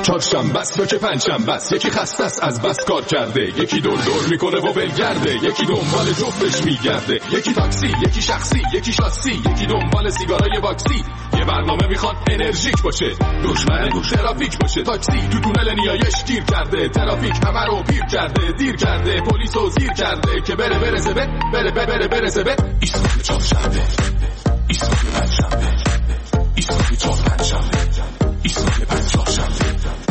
چهارشنبه است یا که پنجشنبه است، یکی خسته است از بس کار کرده، یکی دور دور میکنه و ولگرده، یکی دنبال جفتش میگرده، یکی تاکسی، یکی شخصی، یکی شاسی، یکی دنبال سیگارای واکسی. یه برنامه میخواد انرژیک باشه، دشمن ترافیک باشه. تاکسی تو تونل نیایش گیر کرده، ترافیک همه رو پیر کرده، دیر کرده، پلیسو زیر کرده که بره زبه، بره زبه. ایستگاه چهارشنبه، ایستگاه پنجشنبه، ایستگاه چهارشنبه، ایستگاه پنجشنبه.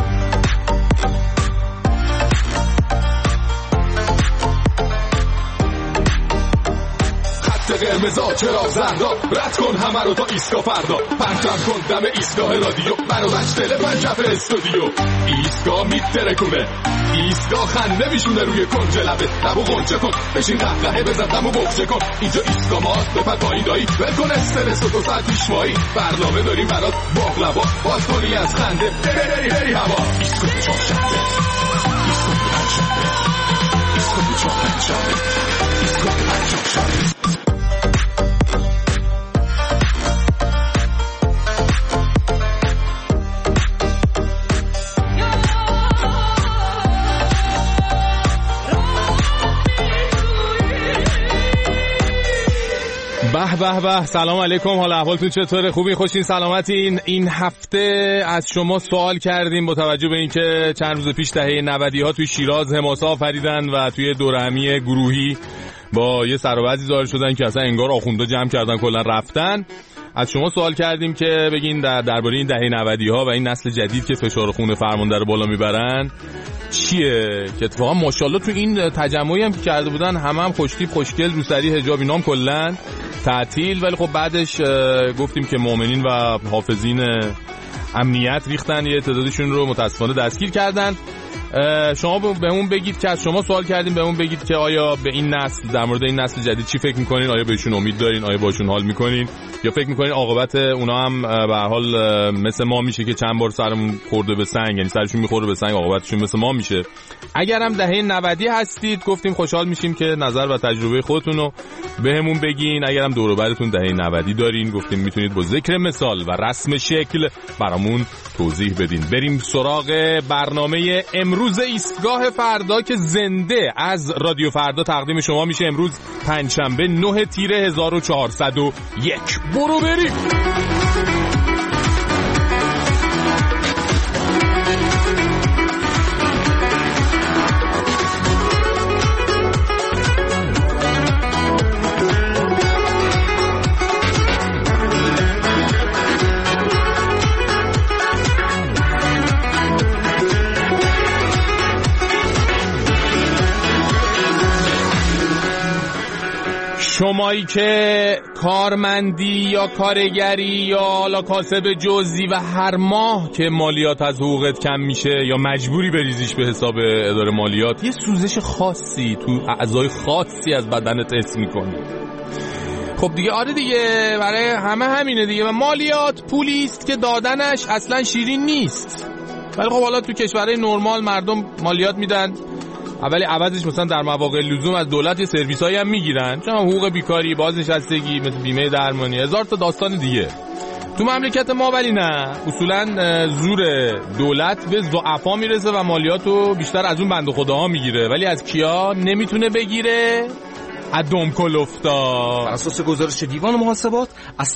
قرمزا چراغ زردا، رد کن همه رو تا ایستگاه فردا، پرچم کن دم ایستگاه رادیو، برو بچتله پنجف استودیو. ایستگاه میترکونه، ایستگاه خنده میشونه روی کنج لبه، لبو غنچه کن، بشین قهقهه بزن دمو بخچه کن. اینجا ایستگاه ماست، بپر پایین دایی، ولکن استرس و 2 ساعت پیشوایی، برنامه داریم برات باقلوا، باز کنی از خنده بری هوا. ایستگاه چهارشنبه، ایستگاه پنجشنبه، ایستگاه چهارشنبه، ایستگاه پنجشنبه. به سلام علیکم، حال احوالتون چطوره؟ خوبی؟ خوشین؟ سلامتین؟ این هفته از شما سوال کردیم با توجه به اینکه چند روز پیش دهه 90 ها توی شیراز حماسه آفریدن و توی دورهمی گروهی با یه سر و وضعی ظاهر شدن که اصلا انگار آخوندا جمع کردن کلا رفتن. از شما سوال کردیم که بگین درباره این دهه 90 ها و این نسل جدید که فشار خون فرمانده رو بالا میبرن چیه که اتفاقا ماشاءالله تو این تجمعی هم که کرده بودن هم خوشتیپ خوشگل روسری حجاب اینام کلا تعطیل، ولی خب بعدش گفتیم که مؤمنین و حافظین امنیت ریختن یه تعدادشون رو متاسفانه دستگیر کردن. شما بهمون بگید که از شما سوال کردیم، بهمون بگید که آیا به این نسل، در مورد این نسل جدید چی فکر میکنین؟ آیا بهشون امید دارین؟ آیا باشون حال میکنین؟ یا فکر میکنین عاقبت اونا هم به هر حال مثل ما میشه که چند بار سرمون خورده به سنگ، یعنی سرشون میخوره به سنگ، عاقبتشون مثل ما میشه؟ اگر هم دهه 90 هستید گفتیم خوشحال میشیم که نظر و تجربه خودتون رو بهمون بگین. اگر هم دور و برتون دهه 90 دارین گفتیم میتونید با ذکر مثال و رسم شکل برامون توضیح بدین. بریم سراغ برنامه امروز ایستگاه فردا که زنده از رادیو فردا تقدیم شما میشه. امروز پنجشنبه 9 تیر 1401. برو بریم. شمایی که کارمندی یا کارگری یا حالا کاسب جزئی و هر ماه که مالیات از حقوقت کم میشه یا مجبوری بریزیش به حساب اداره مالیات، یه سوزش خاصی تو اعضای خاصی از بدنت حس میکنی. خب دیگه آره دیگه، برای همه همینه دیگه. و مالیات پولیست که دادنش اصلا شیرین نیست، ولی خب حالا تو کشورهای نرمال مردم مالیات میدن، اولی عوضش مثلا در مواقع لزوم از دولت یه سرویسایی هم میگیرن، چون حقوق بیکاری، بازنشستگی، مثل بیمه درمانی، هزار تا داستان دیگه. تو مملکت ما ولی نه، اصولا زور دولت به ضعفا میرسه و مالیاتو بیشتر از اون بنده خداها میگیره، ولی از کیا نمیتونه بگیره؟ از دمکلفتا. بر اساس گزارش دیوان محاسبات از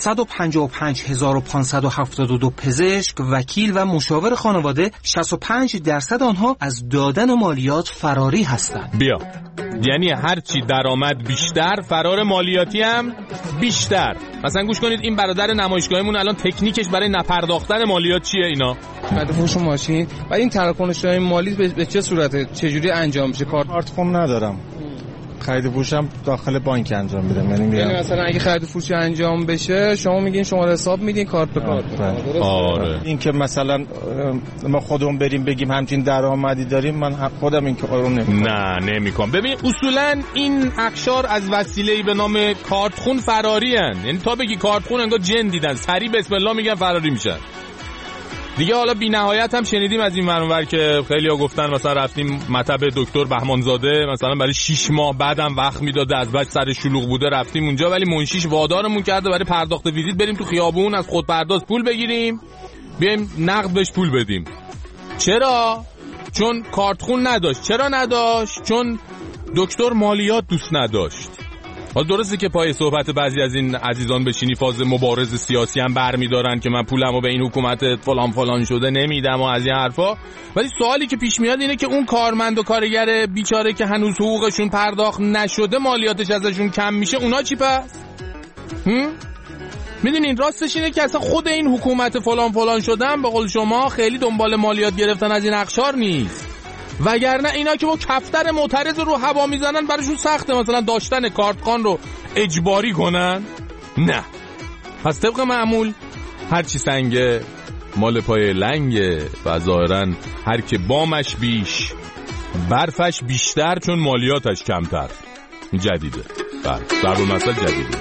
155572 پزشک، وکیل و مشاور خانواده 65% آنها از دادن مالیات فراری هستند. بیا یعنی هرچی درآمد بیشتر فرار مالیاتی هم بیشتر. مثلا گوش کنید این برادر نمایشگاهمون الان تکنیکش برای نپرداختن مالیات چیه؟ اینا خرید فروش ماشین و این تراکنش‌های مالی به چه صورته، چجوری انجام میشه؟ کارت خون ندارم، خرید فروشم داخل بانک انجام میدم. یعنی مثلا اگه خرید فروشی انجام بشه شما میگین شماره حساب میدین کارت به کارت. آره. این که مثلا ما خودمون بریم بگیم همچین درآمدی داریم، من خودم این کارو نمیکنم. ببین اصولا این اقشار از وسیله‌ای به نام کارت خون فراری ان، یعنی تا بگی کارت خون انگار جن دیدن، سریع بسم الله میگن فراری میشن دیگه. حالا بی نهایت هم شنیدیم از این منور که خیلی‌ها گفتن مثلا رفتیم مطب دکتر بهمانزاده مثلا برای 6 ماه بعدم وقت میداده، از بچ سر شلوغ بوده رفتیم اونجا، ولی منشیش وادارمون کرده برای پرداخت ویزیت بریم تو خیابون از خودپرداز پول بگیریم بیایم نقد بهش پول بدیم. چرا؟ چون کارتخون نداشت. چرا نداشت؟ چون دکتر مالیات دوست نداشت. حالا درسته که پای صحبت بعضی از این عزیزان بشینی فاز مبارز سیاسی هم برمیدارن که من پولمو به این حکومت فلان فلان شده نمیدم و از این حرفا، ولی سوالی که پیش میاد اینه که اون کارمند و کارگر بیچاره که هنوز حقوقشون پرداخت نشده مالیاتش ازشون کم میشه، اونا چی پس؟ میدونین راستش اینه که اصلا خود این حکومت فلان فلان شدن به قول شما خیلی دنبال مالیات گرفتن از این اقشار نیست، وگرنه اینا که با کفتر معترض رو هوا میزنن براشون سخته مثلا داشتن کارتخوان رو اجباری کنن. نه، پس طبق معمول هرچی سنگه مال پای لنگه و ظاهرا هر که بامش بیش برفش بیشتر چون مالیاتش کمتر. جدیده، بله ضرب المثل جدیده.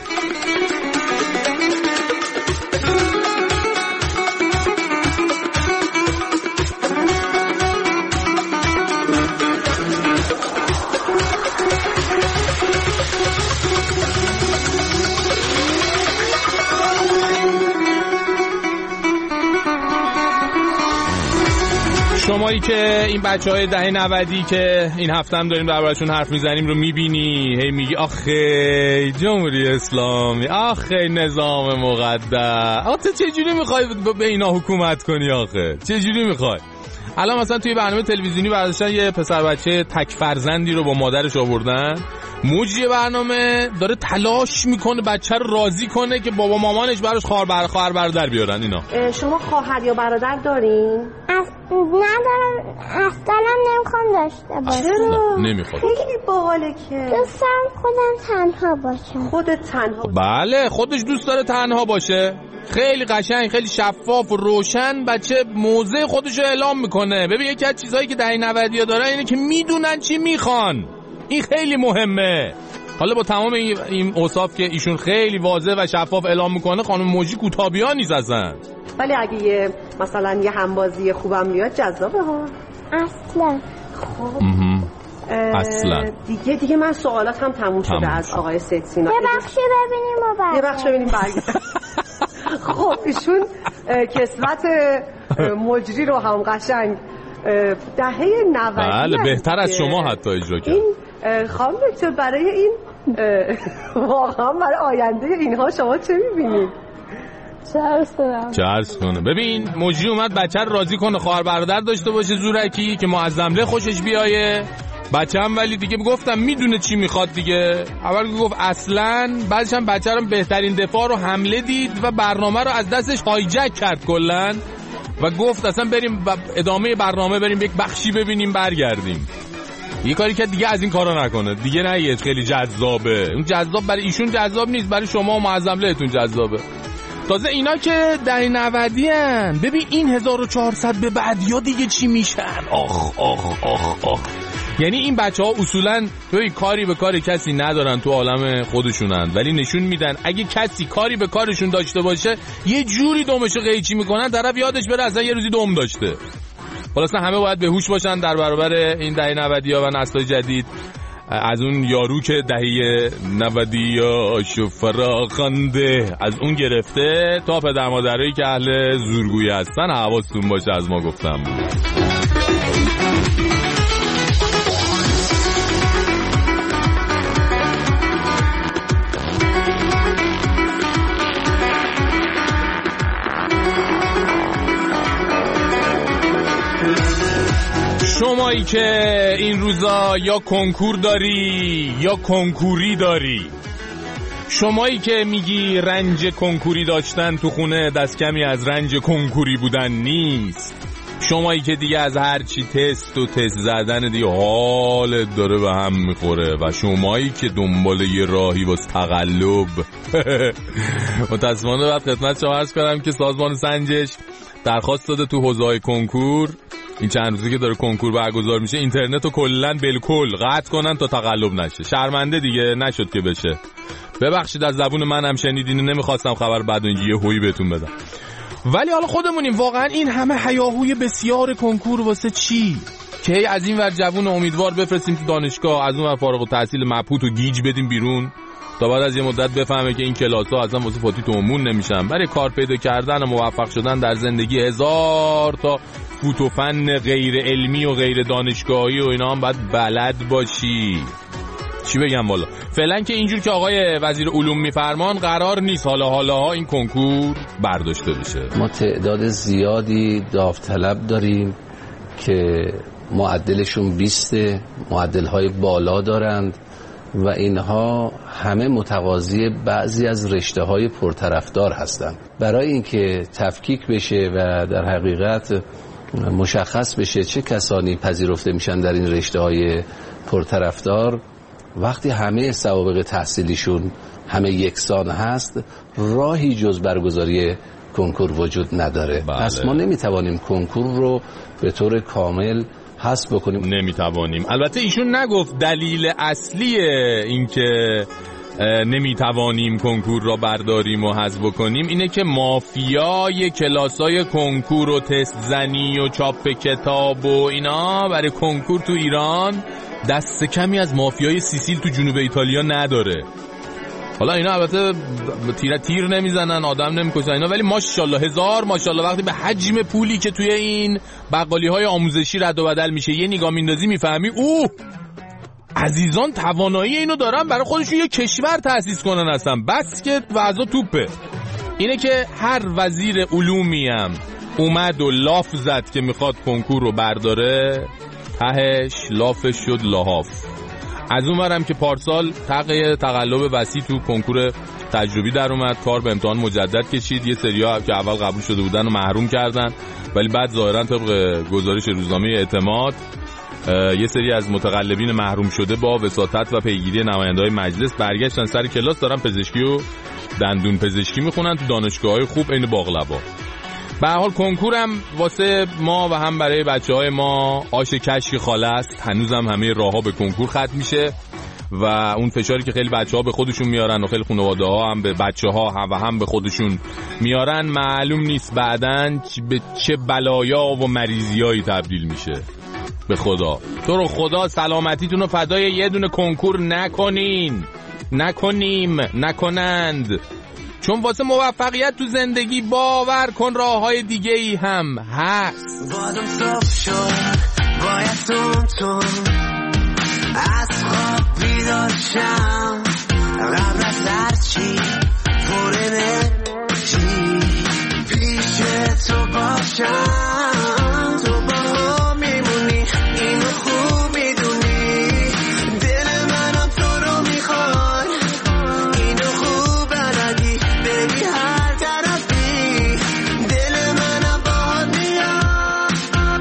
شمایی که این بچهای دهه 90 که این هفته هم داریم دربارشون حرف میزنیم رو میبینی هی میگی آخه جمهوری اسلامی، آخه نظام مقدس، آخه تو چجوری میخوای به اینا حکومت کنی؟ آخه چجوری میخوای؟ الان مثلا توی برنامه تلویزیونی برداشتن یه پسر بچه تک فرزندی رو با مادرش آوردن، مجری برنامه داره تلاش میکنه بچه رو راضی کنه که بابا مامانش براش خواهر برادر بیارن. اینا شما خواهر یا برادر دارین؟ ندارم، اصلا نمیخوام داشته باشم. چرا؟ نمیخواد. خیلی باحاله که دوستم خودم تنها باشم. خودت تنها؟ بله خودش دوست داره تنها باشه. خیلی قشنگ، خیلی شفاف و روشن بچه موضع خودشو اعلام میکنه. ببین یکی از چیزهایی که دهه 90 دارن اینه که میدونن چی میخوان. این خیلی مهمه. حالا با تمام این اوصاف که ایشون خیلی واضح و شفاف اعلام میکنه خانم موجی کوتابیان نیست اصلا. ولی اگه مثلا یه همبازی خوبم بیاد جذابه ها. اصلا خب اصلا دیگه من سوالات هم تموم شده از آقای سید سینا. یه بخشی ببینیم برگردیم. خب ایشون کسوت مجری رو هم قشنگ دهه 90 بله بهتر از شما حتی اجرا کرد. این خانم دکتر برای این واقعا برای آینده اینها شما چه میبینید؟ چه عرض کنه؟ ببین مجری اومد بچه رو راضی کنه خواهر برادر داشته باشه زورکی که معظمله خوشش بیایه. بچه هم ولی دیگه گفتم میدونه چی میخواد دیگه. اول گفت اصلا، بعدش هم بچه رو بهترین دفاع رو حمله دید و برنامه رو از دستش هایجک کرد کلن و گفت اصلا بریم ادامه برنامه بریم یک بخشی ببینیم برگردیم. یه کاری که دیگه از این کارا نکنه دیگه. نه خیلی جذابه. اون جذاب برای ایشون جذاب نیست، برای شما و معظملهتون جذابه. تازه اینا که دهه 90 ان، ببین این 1400 به بعدیا دیگه چی میشن؟ آخ آخ آخ آخ. یعنی این بچه‌ها اصولاً توی کاری به کار کسی ندارن، تو عالم خودشونن، ولی نشون میدن اگه کسی کاری به کارشون داشته باشه یه جوری دمشو قیچی میکنن طرف یادش بره اصلا یه روزی دم داشته. خلاصا همه باید بهوش باشن در برابر این دهه 90 و نسل جدید. از اون یارو که دهه 90 شو فراخنده از اون گرفته تا پدر مادرایی که اهل زورگویی هستن حواستون باشه از ما گفتم. شمایی که این روزا یا کنکور داری یا کنکوری داری، شمایی که میگی رنج کنکوری داشتن تو خونه دست کمی از رنج کنکوری بودن نیست، شمایی که دیگه از هرچی تست و تست زدن دیگه حالت داره به هم میخوره و شمایی که دنبال یه راهی واسه تقلب متاسفانه باید خدمت شما عرض کنم که سازمان سنجش درخواست داده تو حوزه‌های کنکور این چند روزی که داره کنکور برگزار میشه اینترنت رو کلن بالکل قطع کنن تا تقلب نشه. شرمنده دیگه نشد که بشه. ببخشید از زبون منم شنیدین، نمیخواستم خبر بعد و اینجا یه هوی بهتون بدم. ولی حالا خودمونیم واقعا این همه هیاهوی بسیار کنکور واسه چی؟ که از این ور جوون امیدوار بفرستیم تو دانشگاه، از اون ور فارغ التحصیل مبهوت و گیج بدیم بیرون تا بعد از یه مدت بفهمه که این کلاس‌ها اصلا واسه فاتی تومون نمیشن. برای کار پیدا کردن و موفق شدن در زندگی 1000 تا فوت و فن غیر علمی و غیر دانشگاهی و اینا هم باید بلد باشی. چی بگم والا، فعلا که اینجور که آقای وزیر علوم میفرمان قرار نیست حالا این کنکور برداشته بشه. ما تعداد زیادی داوطلب داریم که معدلشون 20، معدل‌های بالا دارند و اینها همه متقاضی بعضی از رشته‌های پرطرفدار هستند. برای اینکه تفکیک بشه و در حقیقت مشخص بشه چه کسانی پذیرفته میشن در این رشته‌های پرطرفدار، وقتی همه سوابق تحصیلیشون همه یکسان هست، راهی جز برگزاری کنکور وجود نداره. پس ما نمیتوانیم کنکور رو به طور کامل حذف بکنیم. نمیتوانیم. البته ایشون نگفت دلیل اصلی این که نمیتوانیم کنکور را برداریم و حذف بکنیم اینه که مافیای کلاسای کنکور و تست زنی و چاپ کتاب و اینا برای کنکور تو ایران دست کمی از مافیای سیسیل تو جنوب ایتالیا نداره. حالا اینا البته تیر نمیزنن، آدم نمیکشن اینا، ولی ماشاءالله هزار ماشاءالله وقتی به حجم پولی که توی این بقالی‌های آموزشی رد و بدل میشه یه نگاه میندازی میفهمی عزیزان توانایی اینو دارن برای خودشون یه کشور تأسیس کنن هستن. بس که وضع توپه. اینه که هر وزیر علومی هم اومد و لاف زد که میخواد کنکور رو برداره، تهش لافش شد لحاف. از اون ورم که پارسال تقلب وسیع تو کنکور تجربی در اومد، کار به امتحان مجدد کشید، یه سری‌ها که اول قبول شده بودن رو محروم کردن، ولی بعد ظاهرا طبق گزارش روزنامه اعتماد یه سری از متقلبین محروم شده با وساطت و پیگیری نماینده‌های مجلس برگشتن سر کلاس، دارن پزشکی و دندون پزشکی میخونن تو دانشگاه‌های خوب عین باقلبا. به هر حال کنکورم واسه ما و هم برای بچه‌های ما آش کشک خاله است. هنوزم همه راه‌ها به کنکور ختم میشه و اون فشاری که خیلی بچه‌ها به خودشون میارن و خیلی خانواده‌ها هم به بچه‌ها هم به خودشون میارن، معلوم نیست بعداً به چه بلایا و مریضیایی تبدیل میشه. به خدا تو رو خدا سلامتیتون رو فدای یه دونه کنکور نکنند، چون واسه موفقیت تو زندگی باور کن راه‌های دیگه ای هم هست. بادم صبح شد باید تون از خواب بیدار شم، قبل از هرچی پر انرژی پیش تو باشم. تو با هم میمونی اینو خوب میدونی، دل منم تو رو میخواد، اینو خوب بلدی بری هر طرفی، دل منم باهات میاد.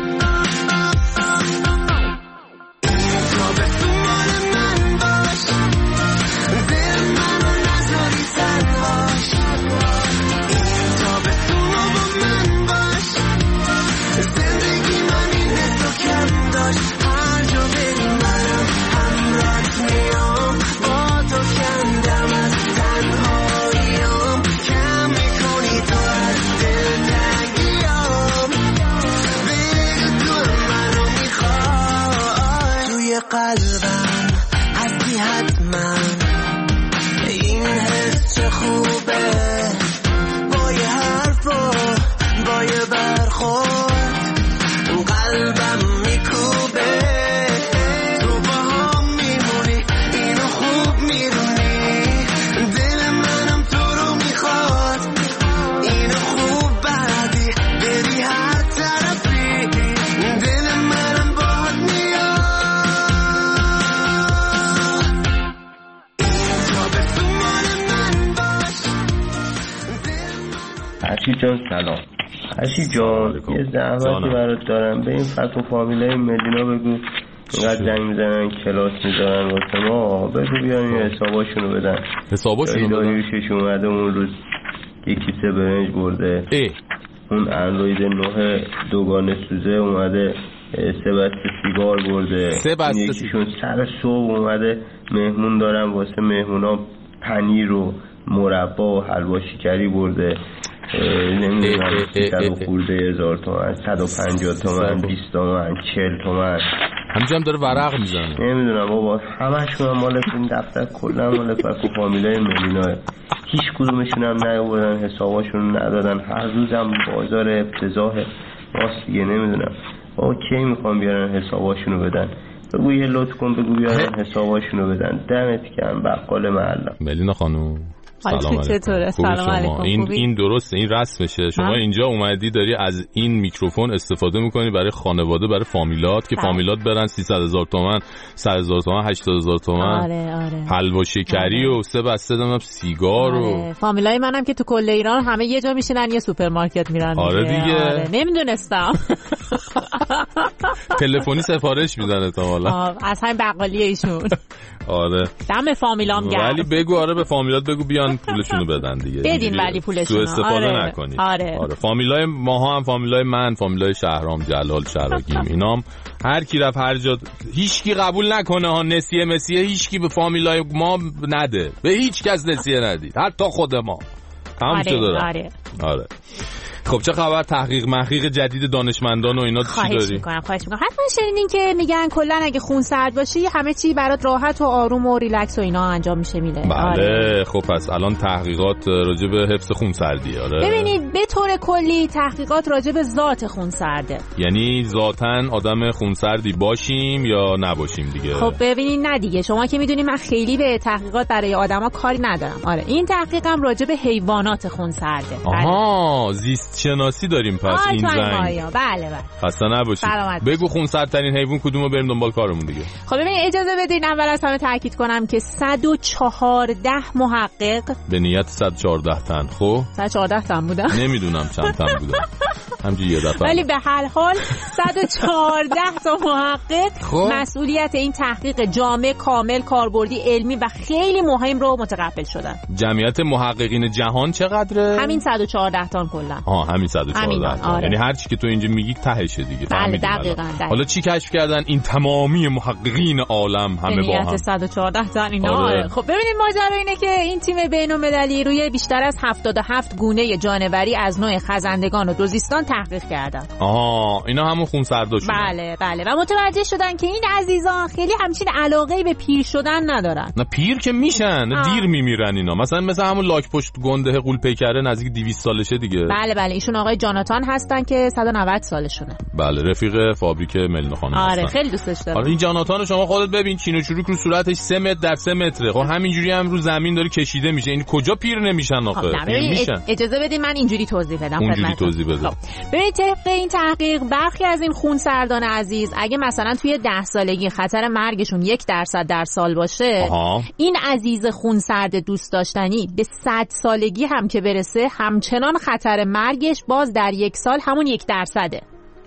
تو به تو مال من باش، دل منو نذاری تنهاش، تو به تو با من باش، زندگی من این حسو کم داشت، هر جا بری منم همراهت میام، با تو کندم از تنهاییام، کم میکنی تو از دلتنگیام، بگو تو منو میخوای، توی قلبم هستی حتما، این حس چه خوبه، با یه حرف و با یه برخورد قلبم میکوبه، تو با هم میمونی اینو خوب میدونی، دل منم تو رو میخواد، اینو خوب بلدی بری هر طرفی، دل منم باهات میاد. تو به تو مال من باش. هرچی جان سلام. هرچی جان یه زحمتی برات دارم، به این فک و فامیلای مدینا بگو اینقدر زنگ میزنن کلاس میذارن واسه ما، بگو بیان این حساباشونو بدن. داریوشش اومده اون روز یه کیسه برنج برده، اون اندروید 9 دوگانه سوزه اومده 3 بسته سیگار برده، یکیشون سر صبح اومده مهمون دارن واسه مهمونا پنیر و مربا و حلوا شکری برده، نمیدونم 100,000 تومن 150 تومن 20 تومن 40 تومن همینجا هم داره ورق میزنه، نمیدونم بابا همشون هم مال این دفتر کلا مال فک و فامیلای مدیناه، هیچ کدومشون هم نیاوردن حساباشون ندادن، هر روزم بازار افتضاح راست دیگه نمیدونم کی میخوام بیارن حساباشونو بدن. بگو یه لطف کن بگو بیارن حساباشونو بدن. دمت گرم بقال محله. ملینا خانم سلام علیکم. سلام علیکم. این درسته، این رسمشه. شما اینجا اومدی داری از این میکروفون استفاده میکنی برای خانواده، برای فامیلات که فامیلات برن 300,000 تومان 100,000 تومان 80,000 تومان. آره. حلوا شکری و 3 بسته دادم سیگار و فامیلای منم که تو کل ایران همه یه جا میشینن یه سوپرمارکت میرن. آره دیگه. نمیدونستم. تلفنی سفارش میدن تا حالا از همین بقالی ایشون. آره دم فامیلام گرم. ولی بگو آره به فامیلات بگو بیان پولشونو بدن دیگه. بدین ولی پولشونو. سوء استفاده نکنید. آره. فامیلای ماها هم فامیلای من، فامیلای شهرام، جلال، شراگیم، اینام هر کی رفت هر جا هیچ کی قبول نکنه ها نسیه مسیه، هیچ کی به فامیلای ما نده، به هیچ کس نسیه ندید، حتی خود ما. تمام شده. آره. خب چه خبر؟ تحقیق جدید دانشمندان و اینا چی داری؟ خواهش میکنم. حتما شنیدین که میگن کلا اگه خون سرد باشی همه چی برات راحت و آروم و ریلکس و اینا انجام میشه میره. بله. آره. خب پس الان تحقیقات راجع به حفظ خون سردیه. آره. ببینید به طور کلی تحقیقات راجع به ذات خون سرده. یعنی ذاتاً آدم خون سردی باشیم یا نباشیم دیگه. خب ببینید نه دیگه، شما که میدونید من خیلی به تحقیقات برای آدما کاری ندارم. آره این تحقیقم راجع به حیوانات خون سرده. آها زیست شناسی داریم پس این زنگ. بله. خسته نباشید. بگو خونسردترین حیوان کدومو بریم دنبال کارمون دیگه. خب ببینید اجازه بدین اول از همه تاکید کنم که 114 محقق به نیت 114 تن. خب 114 تن بودن نمیدونم چند تن بودن همینجوری یه دفعه، ولی به هر حال 114 تا محقق مسئولیت این تحقیق جامع کامل کاربردی علمی و خیلی مهم رو متقبل شدن. جمعیت محققین جهان چقدره؟ همین 114 تا کلا. همین 114 تا. یعنی هر چی که تو اینجا میگی تهشه دیگه. بله دقیقاً. حالا چی کشف کردن این تمامی محققین عالم همه با هم؟ 114 تا اینا. خب ببینید ماجرا اینه که این تیم بین‌المللی روی بیشتر از 77 گونه جانوری از نوع خزندگان و دوزیستان تحقیق کردن. اینا همون خونسرداشون. بله و متوجه شدن که این عزیزان خیلی همچین علاقه‌ای به پیر شدن ندارن. نه پیر که میشن، دیر میمیرن اینا. مثلا همون لاک پشت گنده قول پیکره نزدیک 200 سالشه دیگه. بله ایشون آقای جاناتان هستن که 190 سالشونه. بله رفیق فابریک ملینا خانم هستن. خیلی دوستش دارم. این جاناتان شما خودت ببین چین و چروک رو صورتش 3 متر در 3 متره. خب همینجوری هم رو زمین داره کشیده میشه. این کجا پیر نمیشن آخه؟ اجازه بدین من اینجوری توضیح بدم خدمتتون. ببینید طبق این تحقیق برخی از این خونسردان عزیز اگه مثلا توی 10 سالگی خطر مرگشون 1% در سال باشه، این عزیز خونسرد دوست داشتنی به 100 سالگی هم که برسه همچنان خطر مرگش باز در 1 سال همون 1%.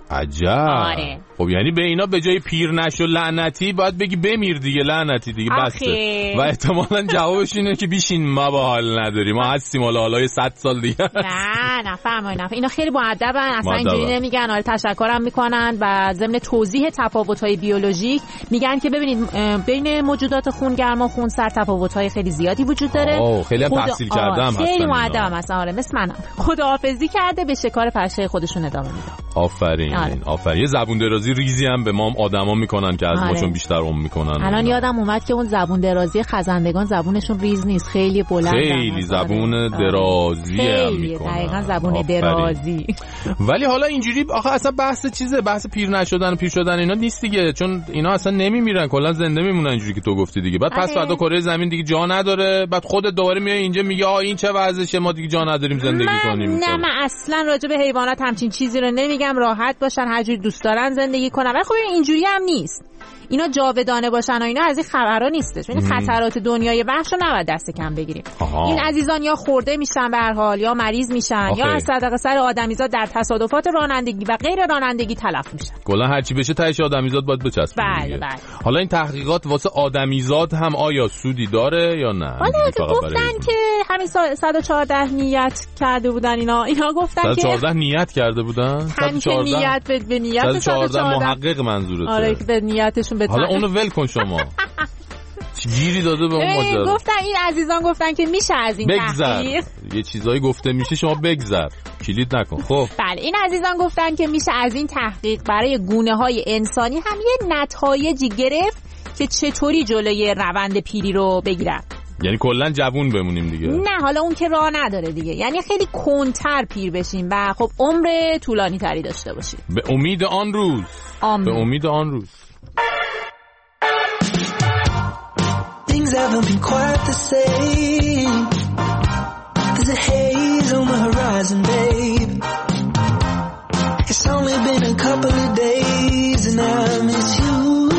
عجب. خب یعنی به اینا به جای پیر نشو لعنتی باید بگی بمیر دیگه لعنتی دیگه بسته. و احتمالاً جوابش اینه که بیشین ما با حال نداریم، ما هستیم حالا 100 سال دیگه. نه فرمایید اینا خیلی مؤدبن، اصلا اینجوری نمیگن. حالا تشکرم میکنن و ضمن توضیح تفاوت‌های بیولوژیک میگن که ببینید بین موجودات خونگرم و خونسرد تفاوت‌های خیلی زیادی وجود داره. خیلی تحصیل کردم هستن. خیلی مؤدبم مثلا مثل من. خداحافظی کرده به شکار پشه خودشون ادامه میدن. آفرین. یه زبون درازی ریزی هم به ما آدما میکنن که از ماشون بیشتر میکنن. الان یادم اومد که اون زبون درازی خزندگان زبونشون ریز نیست، خیلی بلند. خیلی زبون درازی هم میکنن. دقیقاً زبون درازی. ولی حالا اینجوری آخه اصلا بحث چیزه، بحث پیر نشدن پیر شدن اینا نیست دیگه، چون اینا اصلا نمیمیرن، کلا زنده میمونن اینجوری که تو گفتی دیگه. بعد پس فردا کره زمین دیگه جا نداره، بعد خودت دوباره میای اینجا میگه این چه وضعشه، ما دیگه جا نداریم زندگی کنیم. نه من اصلا راجع به حیوانات همچین چیزی رو نمیگم، راحت باشن هر جوری دوست دارن زندگی کنن. ولی خب اینجوری هم نیست، اینا جاودانه باشن و اینا از این خبرها نیستش. این خطرات دنیای وحش رو نباید دست کم بگیریم. این عزیزان یا خورده میشن به هر حال، یا مریض میشن، یا از صدقه سر آدمیزاد در تصادفات رانندگی و غیر رانندگی تلف میشن. کلا هر چی بشه تهش آدمیزاد باید بچسبه. بله. حالا این تحقیقات واسه آدمیزاد هم آیا سودی داره یا نه؟ حالا گفتن که همین 114 نیت کرده بودن اینا گفتن که 114 نیت کرده بودن. 114 نیت به نیت 114 محقق منظورته. آره که به نیتشون حالا اونو ول کن شما. گیری داده به اون ماجرا. گفتن این عزیزان گفتن که میشه از این تحقیق یه چیزایی گفته میشه، شما بگذر کلید نکن. خب بله این عزیزان گفتن که میشه از این تحقیق برای گونه‌های انسانی هم یه نتایجی گرفت که چطوری جلوی روند پیری رو بگیرن. یعنی کلا جوون بمونیم دیگه؟ نه حالا اون که راه نداره دیگه، یعنی خیلی کنتر پیر بشیم و خب عمر طولانی تری داشته باشیم. به امید آن روز. به امید آن روز. Things haven't been quite the same. There's a haze on the horizon, babe. It's only been a couple of days and I miss you.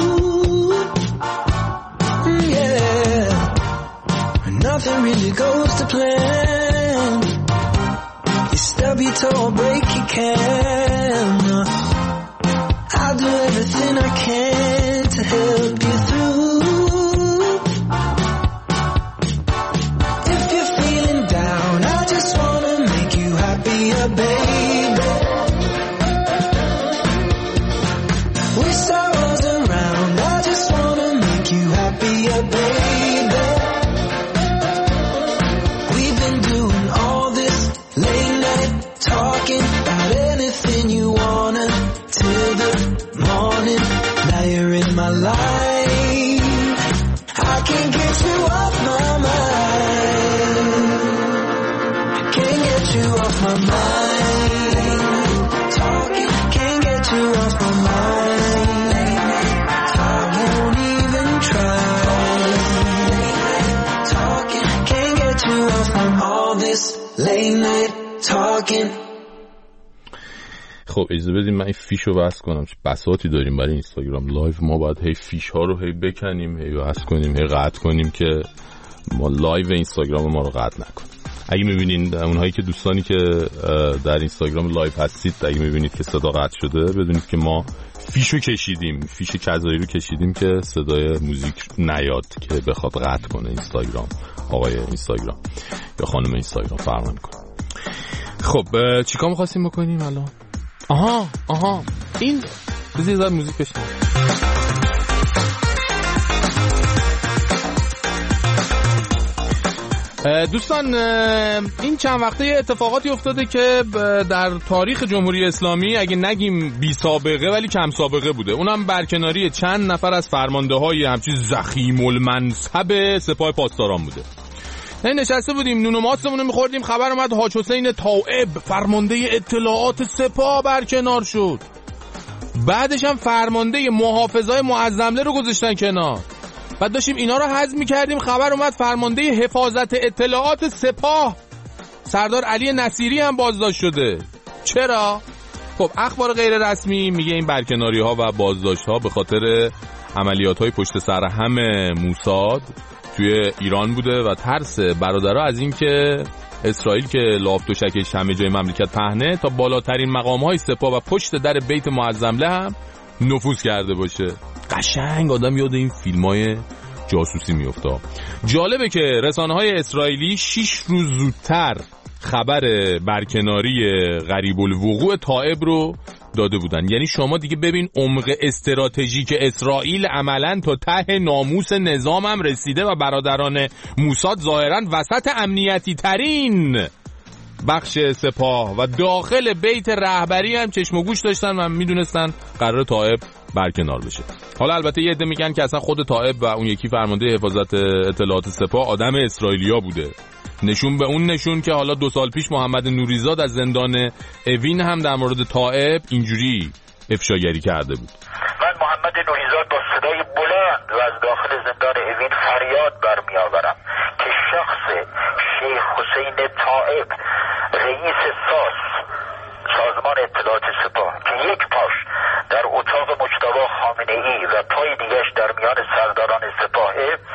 Yeah. Nothing really goes to plan. You stub your toe, break your can. I'll do everything I can to help you through. If you're feeling down, I just wanna make you happier, baby. Wish I was around, I just wanna make you happier, baby. We've been doing all this late night talking about anything you wanna till the morning. Now you're in my life, I can't get you off my mind. Can't get you off my mind. Talking, can't get you off my mind. I won't even try. Talking, can't get you off from all this late night talking. خب اجازه بدیم من این فیشو بس کنم، چه بساطی داریم برای اینستاگرام لایو. ما باید هی فیش ها رو هی بکنیم، هی بس کنیم، هی قطع کنیم که ما لایو اینستاگرام ما رو قطع نکنیم. اگه میبینین اونهایی که دوستانی که در اینستاگرام لایو هستید، اگه میبینید که صدا قطع شده، بدونید که ما فیشو کشیدیم، فیش کذایی رو کشیدیم که صدای موزیک نیاد که بخواد قطع کنه اینستاگرام، آقای اینستاگرام یا خانم اینستاگرام فرمان کنه. خب چیکار می‌خواستیم بکنیم الان؟ آها این بذار موزیک بشنویم. دوستان این چند وقته اتفاقاتی افتاده که در تاریخ جمهوری اسلامی اگه نگیم بی سابقه ولی کم سابقه بوده. اونم برکناری چند نفر از فرمانده‌های همچین ضخیم المنصب سپاه پاسداران بوده. نشسته بودیم نون و ماستمون رو می‌خوردیم، خبر اومد حاج حسین طائب فرمانده اطلاعات سپاه برکنار شد. بعدش هم فرمانده محافظای معظمله رو گذاشتن کنار. بعد داشتیم اینا رو هضم می‌کردیم، خبر اومد فرمانده حفاظت اطلاعات سپاه سردار علی نصیری هم بازداشت شده. چرا؟ خب اخبار غیر رسمی میگه این برکناری‌ها و بازداشت‌ها به خاطر عملیات‌های پشت سر هم موساد توی ایران بوده و ترس برادرها از این که اسرائیل که لاف دوشکش همه جای مملکت پهنه تا بالاترین مقام‌های سپاه و پشت در بیت معظمله هم نفوذ کرده باشه. قشنگ آدم یاد این فیلم‌های جاسوسی میفته. جالبه که رسانه‌های اسرائیلی 6 روز زودتر خبر برکناری غریب الوقوع طائب رو داده بودن. یعنی شما دیگه ببین عمق استراتژیک اسرائیل عملاً تا ته ناموس نظام هم رسیده و برادران موساد ظاهراً وسط امنیتی ترین بخش سپاه و داخل بیت رهبری هم چشم و گوش داشتن و میدونستن قرار طائب برکنار بشه. حالا البته یه عده میگن که اصلا خود طائب و اون یکی فرمانده حفاظت اطلاعات سپاه آدم اسرائیلیا بوده. نشون به اون نشون که حالا 2 سال پیش محمد نوریزاد از زندان اوین هم در مورد طائب اینجوری افشاگری کرده بود. من محمد نوریزاد با صدای بلند و از داخل زندان اوین فریاد برمی آورم که شخص شیخ حسین طائب رئیس ساس سازمان اطلاعات سپاه که یک پاش در اتاق مجتبی خامنه‌ای و پای دیگش در میان سرداران سپاه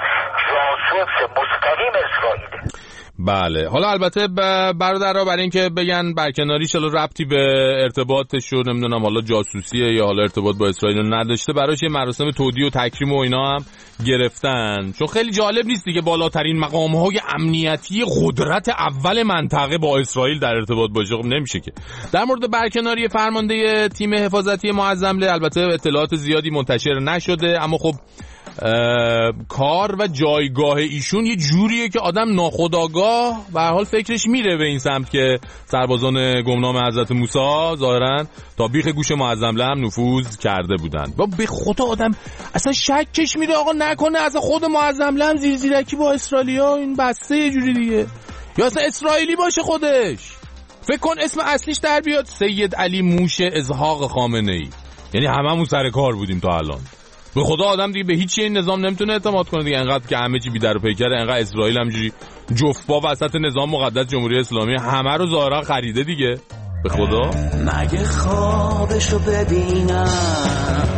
جاسوس مستقیم اسرائیل. بله حالا البته برادرها برای اینکه بگن برکناریش حالا ربطی به ارتباطش رو نمیدونم حالا جاسوسیه یا حالا ارتباط با اسرائیل نداشته، براش یه مراسم تودیع و تکریم و اینا هم گرفتن، چون خیلی جالب نیست دیگه بالاترین مقام‌های امنیتی قدرت اول منطقه با اسرائیل در ارتباط باشه. خب نمیشه که. در مورد برکناری فرمانده تیم حفاظتی معظمله البته اطلاعات زیادی منتشر نشده، اما خب کار و جایگاه ایشون یه جوریه که آدم ناخودآگاه به هر حال فکرش میره به این سمت که سربازان گمنام حضرت موسی ظاهرا تا بیخ گوش معظم لم نفوذ کرده بودن. و به خدا آدم اصلا شکش میره آقا نکنه اصلا خود معظم لم زیرکی با اسرائیلیا این بسته یه جوری دیگه، یا اصلا اسرائیلی باشه خودش. فکر کن اسم اصلیش در بیاد سید علی موش اسحاق خامنه‌ای، یعنی هممون سر کار بودیم تا الان. به خدا آدم دیگه به هیچ این نظام نمیتونه اعتماد کنه دیگه، انقدر که همه چی بی در و پیکره، انقدر اسرائیل همجوری جفبا وسط نظام مقدس جمهوری اسلامی همه رو ظاهرا خریده دیگه. به خدا مگه خوابشو ببینم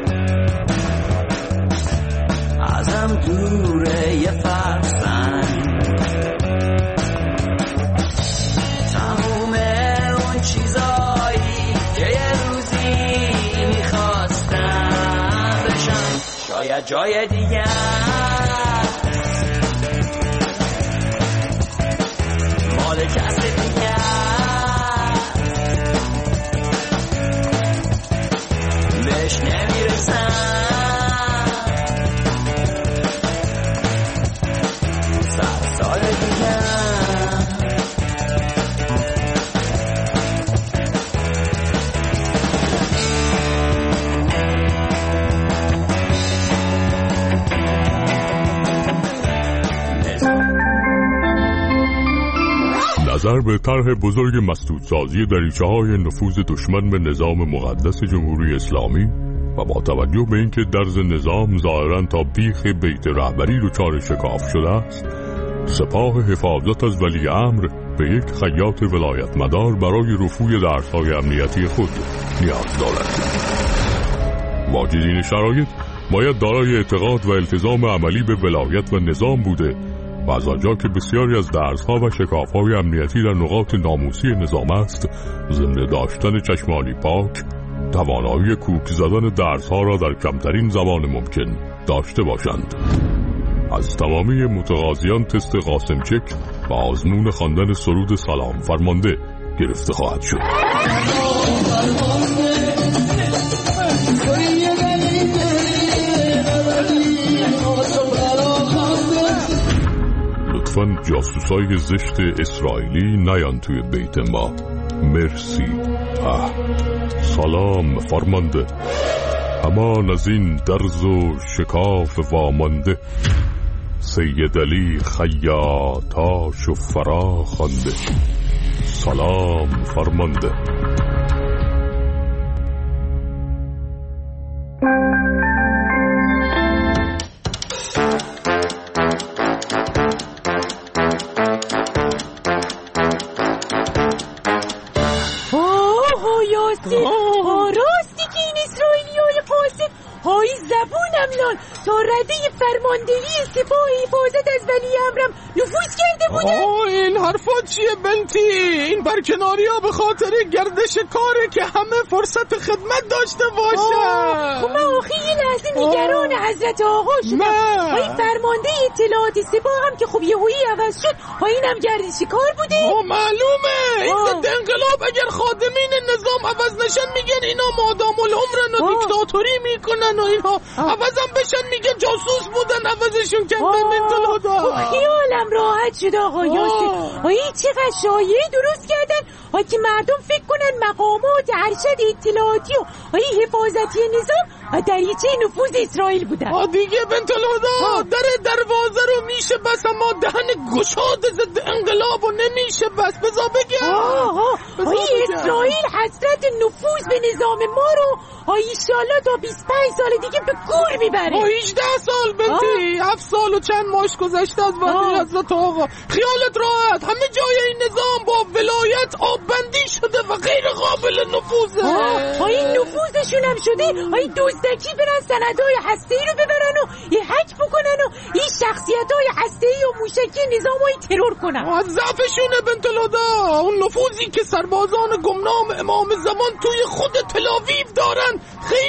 ازم دوره یه فرسنگ، تموم اون چیزایی که یه روزی میخواستم بشم شاید جای دیگه مال کسی دیگه بهش نمیرسم. نظر به طرح بزرگ مسدودسازی دریچه‌های نفوذ دشمن به نظام مقدس جمهوری اسلامی و با توجه به اینکه درز نظام ظاهراً تا بیخ بیت رهبری دچار شکاف شده است، سپاه حفاظت از ولی امر به یک خیاط ولایت مدار برای رفوع درس‌های امنیتی خود نیاز دارد. واجدین شرایط باید دارای اعتقاد و التزام عملی به ولایت و نظام بوده و از آنجا که بسیاری از درس‌ها و شکاف‌های امنیتی در نقاط ناموسی نظام است، زنده داشتن چشمانی پاک، توانایی کوک زدن درس‌ها را در کمترین زمان ممکن داشته باشند. از تمامی متقاضیان تست قاسم چک و آزمون خواندن سرود سلام فرمانده گرفته خواهد شد. لطفاً جاسوسای زشت اسرائیلی نیان توی بیت ما. مرسی. سلام فرمانده، همان از این درز و شکاف وامانده، سید علی خیاطاش و فرا خوانده. سلام فرمانده. راستی که این اسرائیلیای فاسد های زبونم لال تا رده فرماندهی سپاه حفاظت از ولی امرم نفوذ کرده بودن. این حرفا چیه بنتی؟ این برکناری ها به خاطر گردش کاره که همه فرصت خدمت داشته باشن. خب من آخی یه لحظه نگران حضرت آقا شدم. این فرمانده اطلاعات سپاه هم که خب یهویی عوض شد، اینم گردش کار بوده. معلومه این ضد انقلاب اگر خادمین نظام عوض نشن میگن اینا مادام العمرن و دیکتاتوری میکنن و اینها عوضم بشن میگن جاسوس بودن عوضشون کردن. خیالم راحت شد آقا یاسر. این چقدر شایعه درست کردن که مردم فکر کنن مقامات ارشد اطلاعاتی و حفاظتی نظام دریچه نفوذ اسرائیل بودن. دیگه بنت الهدا در دروازه رو میشه بس، اما دهن گشاد ضد انقلاب رو نمیشه بس. بذار بگم اسرائیل حسرت نفوذ به نظام ما رو ایشالله تا 25 سال دیگه به گور میبره. 18 سال بنتی 7 سال و چند ماش گذشته از ولی حضرت آقا. خیالت راحت، همه جای این نظام با ولایت آببندی شده و غیر قابل نفوذه. این نفوذشون هم شده دزدکی برن سندهای هسته‌ای رو ببرن و هک بکنن و این شخصیت‌های هسته‌ای و موشکی نظامای ترور کنن. از ضعفشونه بنت الهدا. اون نفوذی که سربازان گمنام امام زمان توی خود تل آویو دارن خیلی گسترده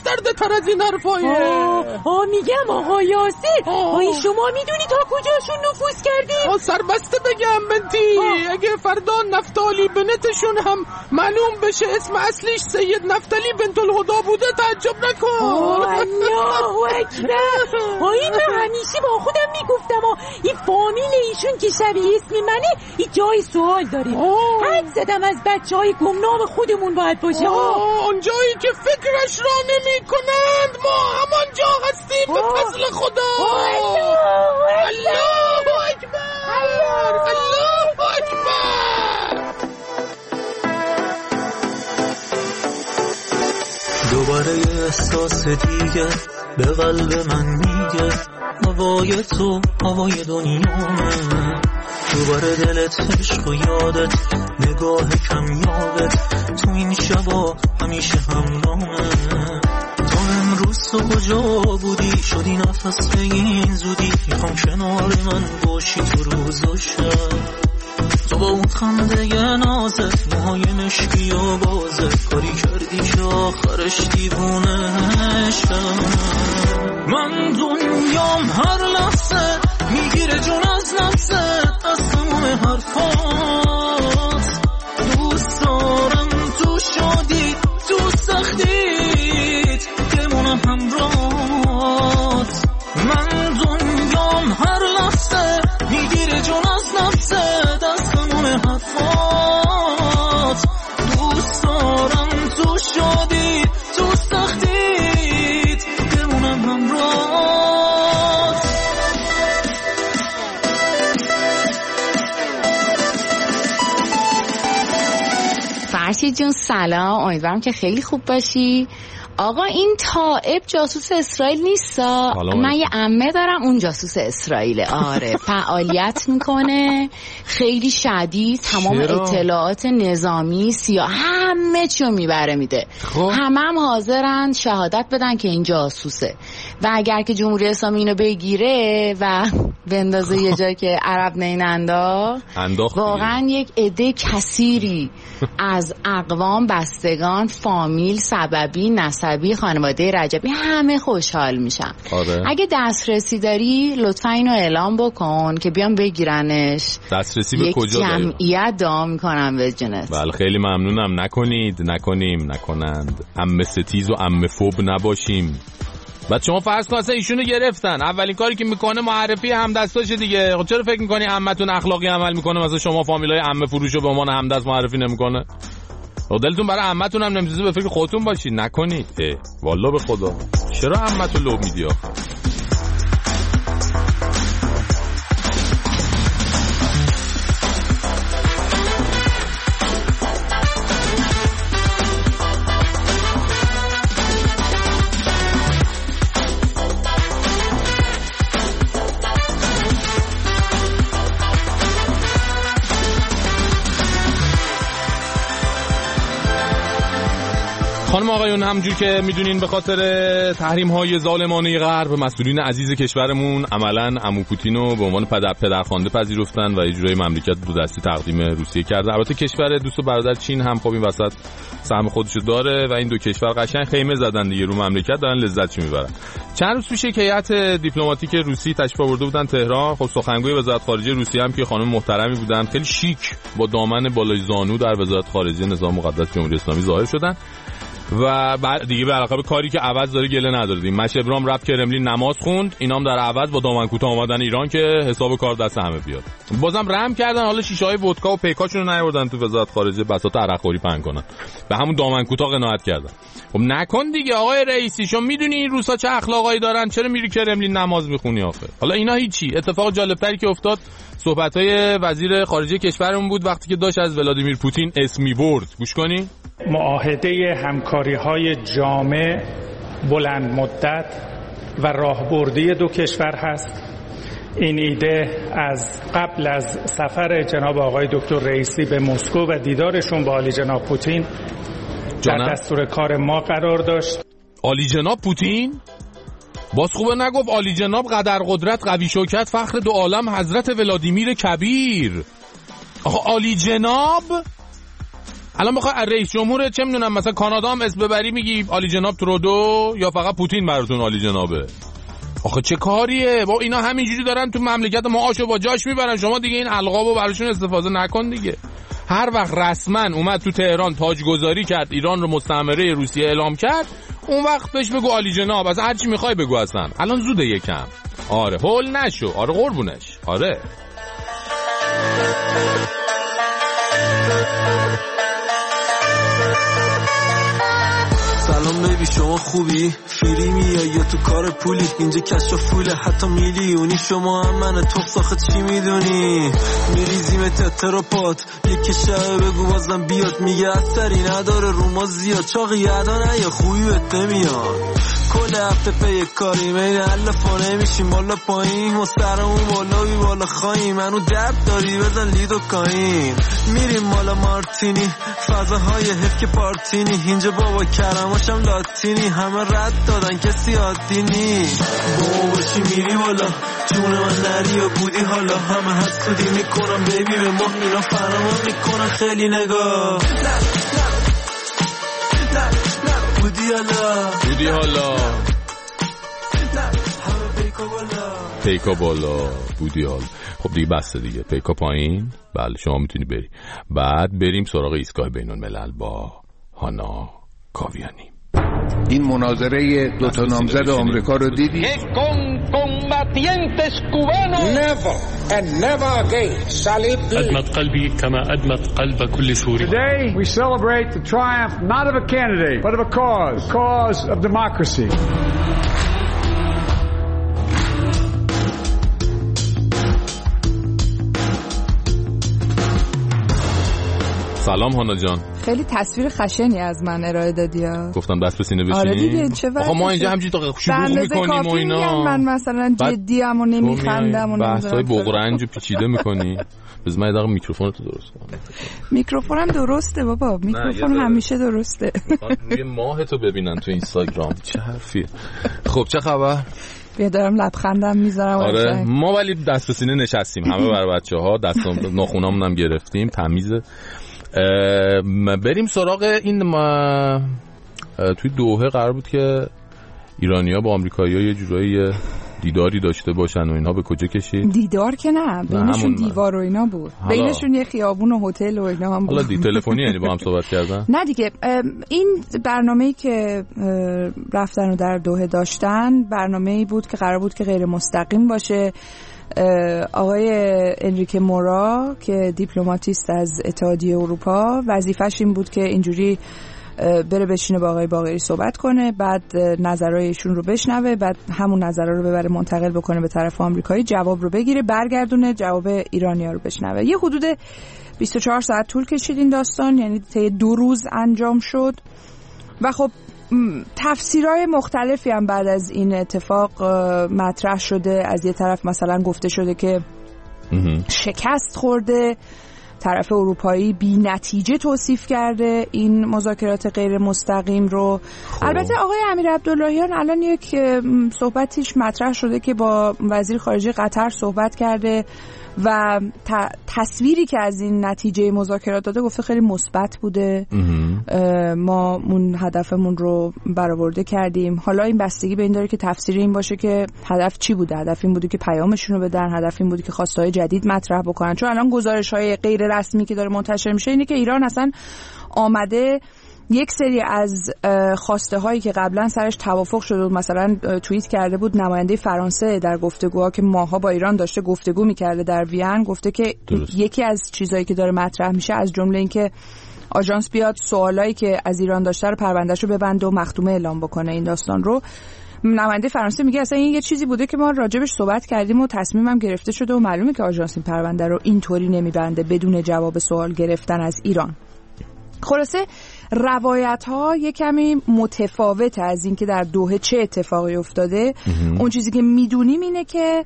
گسترده تر از این حرفایه. میگم آقا یاسر، شما میدونی تا کجاشون نفوذ کردیم؟ سربسته بگم بنتی، اگه فردا نفتالی بنتشون هم معلوم بشه اسم اصلیش سید نفتالی بنت الهدا بوده تعجب نکن. الله اکبر. من همیشه با خودم میگفتم این فامیل ایشون که شبیه اسم منه این جای سوال داره. حد زدم از بچهای گمنام خودمون باید باشه. اون جایی که فکرش را نمی کنند ما همانجا هستیم به فضل خدا. الله اکبر، الله اکبر. دوباره یه احساس دیگه به قلب من میگه هوای تو هوای دنیامه. دوباره دلت عشق و یادت نگاه کمیابت تو این شبا همیشه همراهمه. تا امروز تو کجا بودی شدی نفس این زودی میخوام کنار من باشی تو روز و شب. تو با اون خنده ی نازت موهای مشکی و بازت کاری کردی که آخرش دیوونه شم. من دنیام هر لحظه میگیره جون از نفست از تمام حرفات. دوست دارم تو شادی تو سختیت بمونم همراهات. من دنیام هر لحظه میگیره جون از نفست از تمام حرفات. دوست دارم تو شادی تو سختیت بمونم همراهات. فرشید جون سلام، امیدوارم که خیلی خوب باشی. آقا این طائب جاسوس اسرائیل نیستا؟ من یه عمه دارم اون جاسوس اسرائیل. آره فعالیت میکنه خیلی شدید، تمام اطلاعات نظامی همه چیو میبره میده. هم حاضرن شهادت بدن که این جاسوسه و اگر که جمهوری اسلامی اینو بگیره و بندازه یه جا که عرب نینندا واقعا یک عده کثیری از اقوام، بستگان، فامیل، سببی، نسبی، خانواده رجبی همه خوشحال میشن. اگه دسترسی داری لطفا اینو اعلام بکن که بیان بگیرنش. دسترسی به کجا داری؟ جمعیت دعا میکنم به جنت. بله خیلی ممنونم. نکنند عمه ستیز و عمه فوب نباشیم. بعد شما فرض کن اصلا ایشونو گرفتن، اولین کاری که میکنه معرفی همدستاشه دیگه. خب چرا فکر میکنی عمتون اخلاقی عمل میکنه مثلا شما فامیلای عمه فروشو به عنوان همدست معرفی نمیکنه؟ دلتون برای عمتون هم نمیسوزه به فکر خودتون باشید. نکنید. والله به خدا چرا عمتو لو میدی آخه؟ خانم آقایون، همجور که میدونین به خاطر تحریم‌های ظالمانه غرب مسئولین عزیز کشورمون عملاً عمو پوتینو به عنوان پدرخوانده پذیرفتن و یه جورای مملکت دو دستی تقدیم روسیه کرده. البته کشور دوست و برادر چین هم خب این وسط سهم خودشو داره و این دو کشور قشنگ خیمه زدن دیگه رو مملکت، دارن لذتشو میبرن. چند روز پیش هیئت دیپلماتیک روسی تشریف آورده بودن تهران. خب سخنگوی وزارت خارجه روسیه هم که خانم محترمی بودن، خیلی شیک با دامن بالای زانو در وزارت خارجه نظام مقدس جمهوری اسلامی ظاهر شدن و بعد دیگه به علاقه به کاری که عوض داره گله نداره. مشه ابراهیم رفت کرملین نماز خوند، اینام در عوض با دامن کوتاه اومدن ایران که حساب کار دست همه بیاد. بازم رحم کردن، حالا شیشه‌های ودکا و پیکاشون رو نیاوردن تو وزارت خارجه بساط عرقخوری پهن کنن، به همون دامن کوتاه قناعت کردن. خب نکن دیگه آقای رئیسی، شما میدونی این روسا چه اخلاقایی دارن، چرا میری کرملین نماز میخونی آخه؟ حالا اینا هیچی. اتفاق جالبتری که افتاد صحبت‌های وزیر خارجه کشورمون بود وقتی که داشت از ولادیمیر پوتین اسم می‌برد. گوش کنین. معاهده همکاری‌های جامع، بلند مدت و راهبردی دو کشور هست. این ایده از قبل از سفر جناب آقای دکتر رئیسی به مسکو و دیدارشون با عالی جناب پوتین در دستور کار ما قرار داشت. عالی جناب پوتین؟ باز خوبه نگفت عالی جناب قدر قدرت قوی شوکت فخر دو عالم حضرت ولادیمیر کبیر. آقا عالی جناب الان بخوای رئیس جمهور چه میدونم مثلا کانادا هم اسم ببری میگی عالی جناب ترودو یا فقط پوتین براتون عالی جنابه؟ آخه چه کاریه با اینا همینجوری دارن تو مملکت ما آشو با جاش میبرن، شما دیگه این القابو براشون استفاده نکن دیگه. هر وقت رسما اومد تو تهران تاجگذاری کرد، ایران رو مستعمره روسیه اعلام کرد، اون وقت بهش بگو عالی جناب، اصلا هر چی میخوای بگو. اصلا الان زوده یکم. آره هول نشو، آره قربونش، آره. سلام بیبی شما خوبی؟ فیری میای یا تو کار پولی؟ اینجا کشف فوله حتی میلیونی، شما هم من تو ساخه چی میدونی؟ میریزیمت اتراپات یکی شبه بگو بازم بیاد، میگه اثری نداره رو ما زیاد، چاقی ادا نه یا خوبی بهت نمیاد. کل هفته پی کاری مین علفانه میشیم بالا پایین و سرمون بالا بی بالا خواهیم، منو درد داری بزن لیدو کاین، میریم مالا مارتینی فضاهای حف که پارتینی، اینجا بابا کرماشم لاتینی، همه رد دادن کسی عادی نی، بابا باشی میری بالا جون من نری یا بودی حالا، همه حسودی میکنم بیبی به ما اینا فرمان میکنن خیلی نگاه بودی حالا پیکا بالا بودی حالا. خب دیگه بسته دیگه، پیکا پایین. بله شما میتونی بری. بعد بریم سراغ ایستگاه بین الملل با هانا کاویانی. این مناظره دوتا نامزد آمریکا رو دیدی؟ أدمت قلبي كما أدمت قلب كل سوري. Today we celebrate the triumph not of a candidate but of a cause, the cause of democracy. سلام هانا جان. خیلی تصویر خشنی از من ارائه دادی ها. گفتم دست به سینه بشینی. آره دیگه چه وقت. ما اینجا همینجوری شروع می‌کنیم و اینا. من مثلا جدی‌ام و نمیخندم و بحثای بغرنج پیچیده می‌کنی. بذار من یه دقیقه میکروفون تو درست کنم. میکروفونم درسته بابا، میکروفون همیشه درسته. روی ماه تو ببینن تو اینستاگرام. چه حرفیه. خب چه خبر؟ بیا دارم لبخندم میذارم. آره ما ولی دست و سینه نشستیم همه برای بچه‌ها، دستام ناخونامون هم گرفتیم تمیزه. بریم سراغ این توی دوحه قرار بود که ایرانی‌ها با آمریکایی‌ها یه جورایی دیداری داشته باشن و اینا به کجا کشید؟ دیدار که نه، بینشون دیوار و اینا بود، بینشون یه خیابون و هتل و اینا هم بود. حالا تلفنی یعنی با هم صحبت کردن؟ نه دیگه، این برنامه‌ای که رفتن و در دوحه داشتن برنامه‌ای بود که قرار بود که غیر مستقیم باشه. آقای انریکه مورا که دیپلماتیست از اتحادیه اروپا وظیفش این بود که اینجوری بره بشینه با آقای باقری صحبت کنه، بعد نظرایشون رو بشنوه، بعد همون نظرها رو ببره منتقل بکنه به طرف آمریکایی، جواب رو بگیره برگردونه جواب ایرانی‌ها رو بشنوه. یه حدود 24 ساعت طول کشید این داستان، یعنی طی 2 روز انجام شد و خب تفسیرهای مختلفی هم بعد از این اتفاق مطرح شده. از یه طرف مثلا گفته شده که شکست خورده، طرف اروپایی بی نتیجه توصیف کرده این مذاکرات غیر مستقیم رو. البته آقای امیر عبداللهیان الان یک صحبتیش مطرح شده که با وزیر خارجه قطر صحبت کرده و تصویری که از این نتیجه مذاکرات داده گفته خیلی مثبت بوده، ما اون هدفمون رو برآورده کردیم. حالا این بستگی به این داره که تفسیر این باشه که هدف چی بوده. هدف این بوده که پیامشون رو بدن، هدف این بوده که خواستهای جدید مطرح بکنن. چون الان گزارش‌های غیر رسمی که داره منتشر میشه اینه که ایران اصلا آمده یک سری از خواسته هایی که قبلا سرش توافق شده بود، مثلا توییت کرده بود نماینده فرانسه در گفتگوها که ماها با ایران داشته گفتگو میکرده در وین، گفته که یکی از چیزایی که داره مطرح میشه از جمله این که آژانس بیاد سوالایی که از ایران داشته رو پروندهشو ببنده و مختومه اعلام بکنه این داستان رو. نماینده فرانسه میگه اصلا این یه چیزی بوده که ما راجبش صحبت کردیم و تصمیمم گرفته شده و معلومه که آژانس این پرونده رو اینطوری نمیبنده بدون جواب سوال گرفتن از ایران. خلاصه روایت ها یه کمی متفاوت از این که در دوحه چه اتفاقی افتاده. اون چیزی که میدونیم اینه که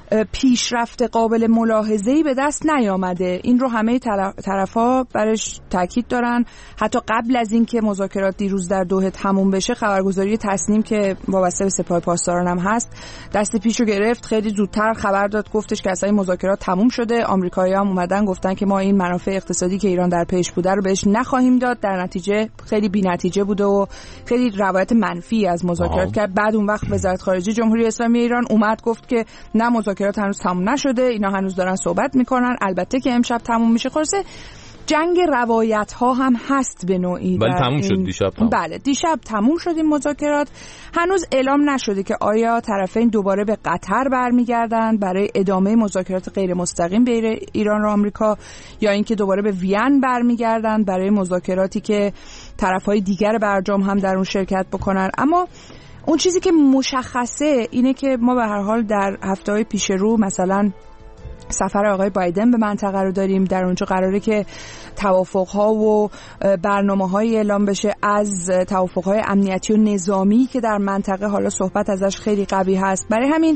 پیشرفت قابل ملاحظه‌ای به دست نیامده. این رو همه طرفا برش تاکید دارن. حتی قبل از اینکه مذاکرات دیروز در دوحه تموم بشه، خبرگزاری تصنیم که وابسته به سپاه پاسداران هم هست دست پیشو گرفت، خیلی زودتر خبر داد، گفتش که اصلا مذاکرات تموم شده. آمریکایی‌ها هم اومدن گفتن که ما این منافع اقتصادی که ایران در پیش بوده رو بهش نخواهیم داد. در نتیجه خیلی بی‌نتیجه بوده و خیلی روایت منفی از مذاکرات کرد. بعد اون وقت وزارت خارجه جمهوری اسلامی ایران اومد گفت که نه، مذاکرات هنوز تموم نشده، اینا هنوز دارن صحبت میکنن، البته که امشب تموم میشه. خلاصه جنگ روایت ها هم هست به نوعی. ولی تموم شد دیشب. بله، دیشب تموم شد این مذاکرات. هنوز اعلام نشده که آیا طرفین دوباره به قطر برمیگردن برای ادامه مذاکرات غیر مستقیم بین ایران و آمریکا، یا اینکه دوباره به وین برمیگردن برای مذاکراتی که طرفهای دیگر برجام هم در اون شرکت بکنن. اما اون چیزی که مشخصه اینه که ما به هر حال در هفته‌های پیش رو مثلا سفر آقای بایدن به منطقه رو داریم. در اونجا قراره که توافق‌ها و برنامه‌های اعلام بشه از توافق‌های امنیتی و نظامی که در منطقه حالا صحبت ازش خیلی قوی هست. برای همین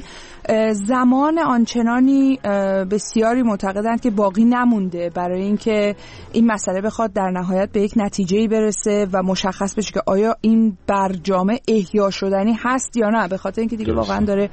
زمان آنچنانی بسیاری معتقدند که باقی نمونده برای اینکه این مسئله بخواد در نهایت به یک نتیجه‌ای برسه و مشخص بشه که آیا این برجامه احیا شدنی هست یا نه، به خاطر اینکه دیگه واقعا داره